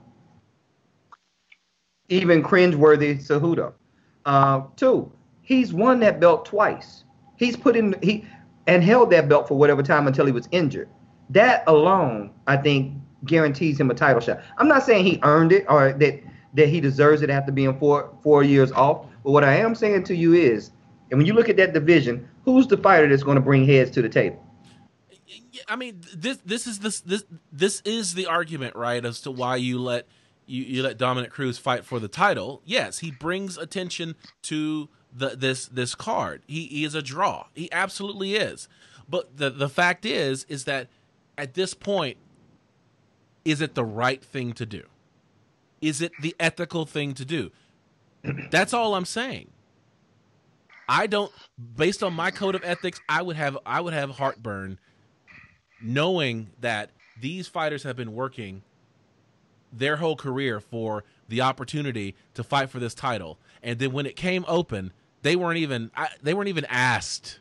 Even cringeworthy Cejudo. Uh, two, he's won that belt twice. He's put in he and held that belt for whatever time until he was injured. that alone, I think, guarantees him a title shot. I'm not saying he earned it or that that he deserves it after being four four years off. But what I am saying to you is, and when you look at that division, who's the fighter that's going to bring heads to the table? I mean, this this is this this this is the argument, right, as to why you let you, you let Dominic Cruz fight for the title. Yes, he brings attention to the this this card. He, he is a draw. He absolutely is. But the the fact is is that at this point, is it the right thing to do? Is it the ethical thing to do? That's all I'm saying. I don't, based on my code of ethics, I would have I would have heartburn knowing that these fighters have been working their whole career for the opportunity to fight for this title, and then when it came open, they weren't even I, they weren't even asked.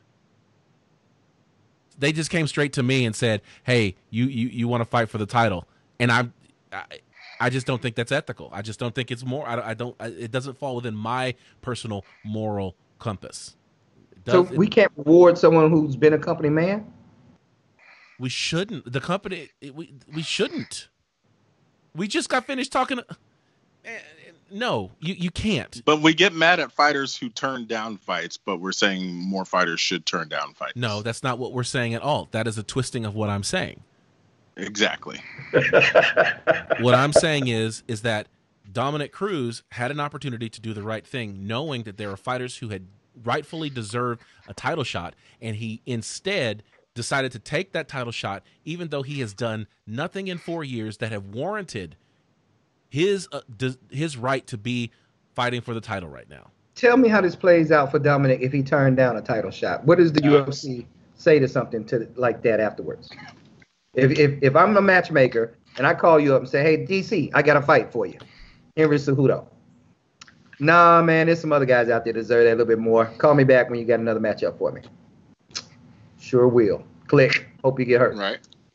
They just came straight to me and said, "Hey, you you, you want to fight for the title?" And I'm, I I just don't think that's ethical. I just don't think it's more. I, I don't. I, it doesn't fall within my personal moral compass. Does, so we can't reward someone who's been a company man. We shouldn't. The company. It, we we shouldn't. We just got finished talking. No, you you can't. But we get mad at fighters who turn down fights, but we're saying more fighters should turn down fights. No, that's not what we're saying at all. That is a twisting of what I'm saying. Exactly. What I'm saying is is that Dominic Cruz had an opportunity to do the right thing, knowing that there are fighters who had rightfully deserved a title shot, and he instead decided to take that title shot, even though he has done nothing in four years that have warranted his uh, d- his right to be fighting for the title right now. Tell me how this plays out for Dominic if he turned down a title shot. What does the U F C say to something to like that afterwards? If, if if I'm a matchmaker and I call you up and say, "Hey, D C, I got a fight for you," Henry Cejudo. Nah, man, there's some other guys out there that deserve that a little bit more. Call me back when you got another matchup for me. Sure will. Click. Hope you get hurt. Right.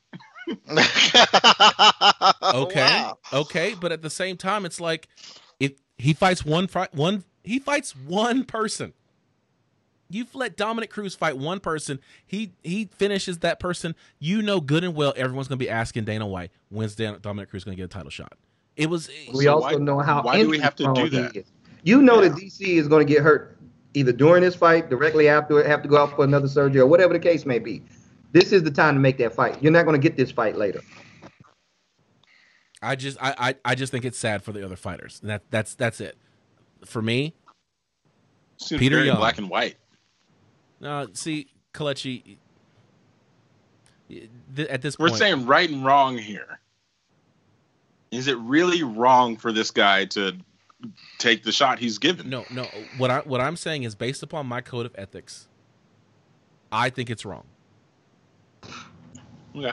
Okay. Wow. Okay, but at the same time, it's like if he fights one fight, one he fights one person. You've let Dominic Cruz fight one person. He he finishes that person. You know good and well everyone's going to be asking Dana White, when's Dan, Dominic Cruz going to get a title shot? It was. We So also why- know how why do we have to do injury-prone that? he is. You know Yeah. that D C is going to get hurt either during this fight, directly after it, have to go out for another surgery, or whatever the case may be. This is the time to make that fight. You're not going to get this fight later. I just I, I I just think it's sad for the other fighters. And that that's that's it. For me, Seems Peter very Young. black and white. uh, see, Kalechi, th- at this We're point, saying right and wrong here. Is it really wrong for this guy to take the shot he's given? no, no. What I what I'm saying is based upon my code of ethics. I think it's wrong. Okay.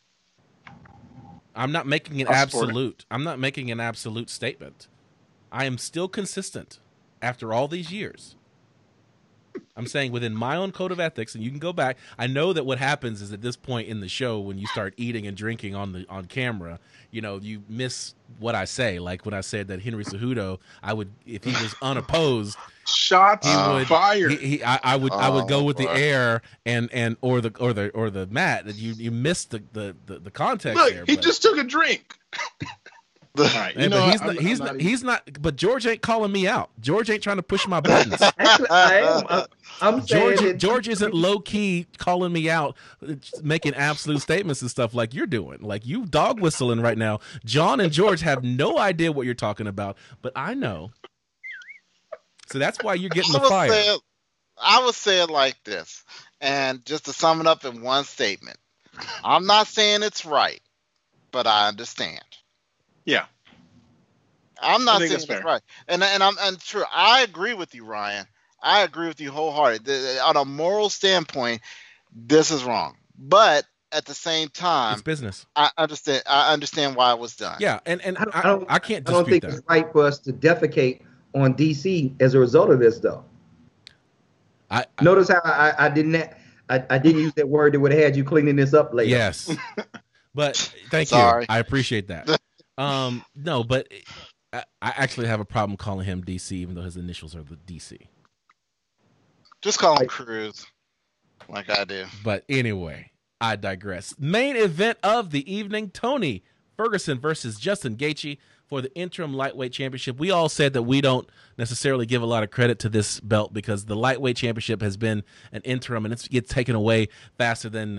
I'm not making an I'll support it. absolute. I'm not making an absolute statement. I am still consistent after all these years. I'm saying within my own code of ethics, and you can go back. I know that what happens is at this point in the show, when you start eating and drinking on the on camera, you know, you miss what I say. Like when I said that Henry Cejudo, I would, if he was unopposed, Shots he Uh, would fired. He, he, I, I would, I would go Oh, with the boy. air and and or the or the or the mat. That you you missed the the the, the context Look, there. he but- just took a drink. All right, Hey, you know but what? he's not, I'm- he's I'm not, even- he's not. But George ain't calling me out. George ain't trying to push my buttons. Actually, I am. I'm, I'm saying George that George isn't low key calling me out, making absolute statements and stuff like you're doing. Like you dog whistling right now. John and George have no idea what you're talking about, but I know. So that's why you're getting I the would fire. say it, I would say it like this, and just to sum it up in one statement, I'm not saying it's right, but I understand. Yeah. I'm not I think saying that's it's fair. right, and and I'm and true. I agree with you, Ryan. I agree with you wholeheartedly. On a moral standpoint, this is wrong, but at the same time, It's business. I understand. I understand why it was done. Yeah, and and I don't, I, I don't, I can't I don't dispute think that. it's right for us to defecate on D C as a result of this, though. I, I Notice how I, I didn't I, I didn't use that word that would have had you cleaning this up later. yes, but thank Sorry. you. I appreciate that. Um, no, but I, I actually have a problem calling him D C, even though his initials are the D C. Just call him Cruz, like I do. But anyway, I digress. Main event of the evening, Tony Ferguson versus Justin Gaethje for the interim lightweight championship. We all said that we don't necessarily give a lot of credit to this belt because the lightweight championship has been an interim and it gets taken away faster than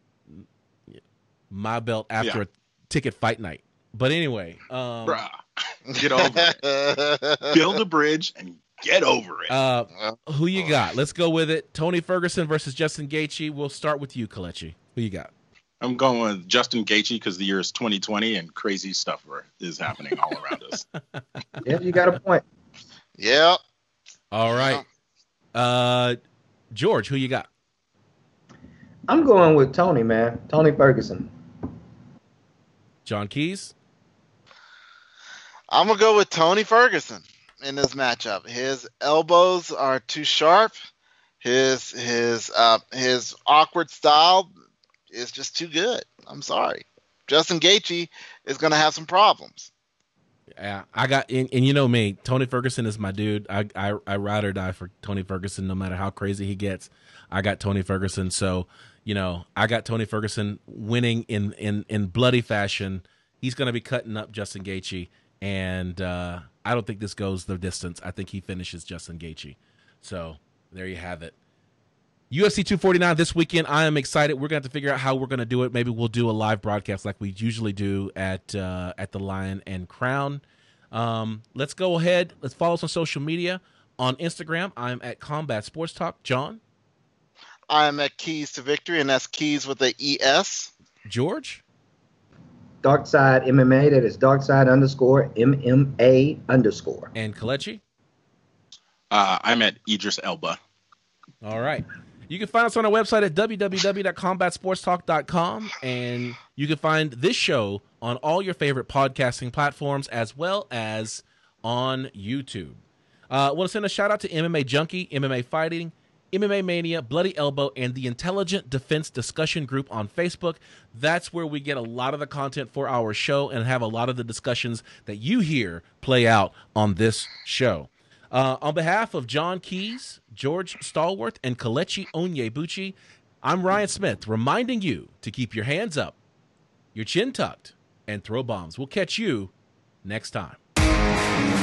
my belt after Yeah. a ticket fight night. But anyway, um, Bruh, get over it. Build a bridge and get over it. uh, who you got? Let's go with it. Tony Ferguson versus Justin Gaethje. We'll start with you, Kelechi. Who you got? I'm going with Justin Gaethje because the year is twenty twenty and crazy stuff is happening all around us. Yeah, you got a point. Yep. All right. Uh, George, who you got? I'm going with Tony, man. Tony Ferguson. John Keys? I'm gonna go with Tony Ferguson in this matchup. His elbows are too sharp. His his uh, his awkward style is just too good. I'm sorry. Justin Gaethje is gonna have some problems. Yeah, I got, and, and you know me, Tony Ferguson is my dude. I, I I ride or die for Tony Ferguson, no matter how crazy he gets. I got Tony Ferguson, so you know I got Tony Ferguson winning in in in bloody fashion. He's going to be cutting up Justin Gaethje, and uh, I don't think this goes the distance. I think he finishes Justin Gaethje. So there you have it. U F C two forty-nine this weekend. I am excited. We're going to have to figure out how we're going to do it. Maybe we'll do a live broadcast like we usually do at uh, at the Lion and Crown. Um, let's go ahead. Let's follow us on social media. On Instagram, I'm at Combat Sports Talk. John? I'm at Keys to Victory, and that's Keys with the E S. George? Dark Side M M A. That is Dark Side underscore M M A underscore. And Kelechi? Uh, I'm at Idris Elba. All right. You can find us on our website at w w w dot combat sports talk dot com, and you can find this show on all your favorite podcasting platforms as well as on YouTube. I uh, want to send a shout out to M M A Junkie, M M A Fighting, M M A Mania, Bloody Elbow, and the Intelligent Defense Discussion Group on Facebook. That's where we get a lot of the content for our show and have a lot of the discussions that you hear play out on this show. Uh, on behalf of John Keys, George Stallworth, and Kelechi Onyebuchi, I'm Ryan Smith, reminding you to keep your hands up, your chin tucked, and throw bombs. We'll catch you next time.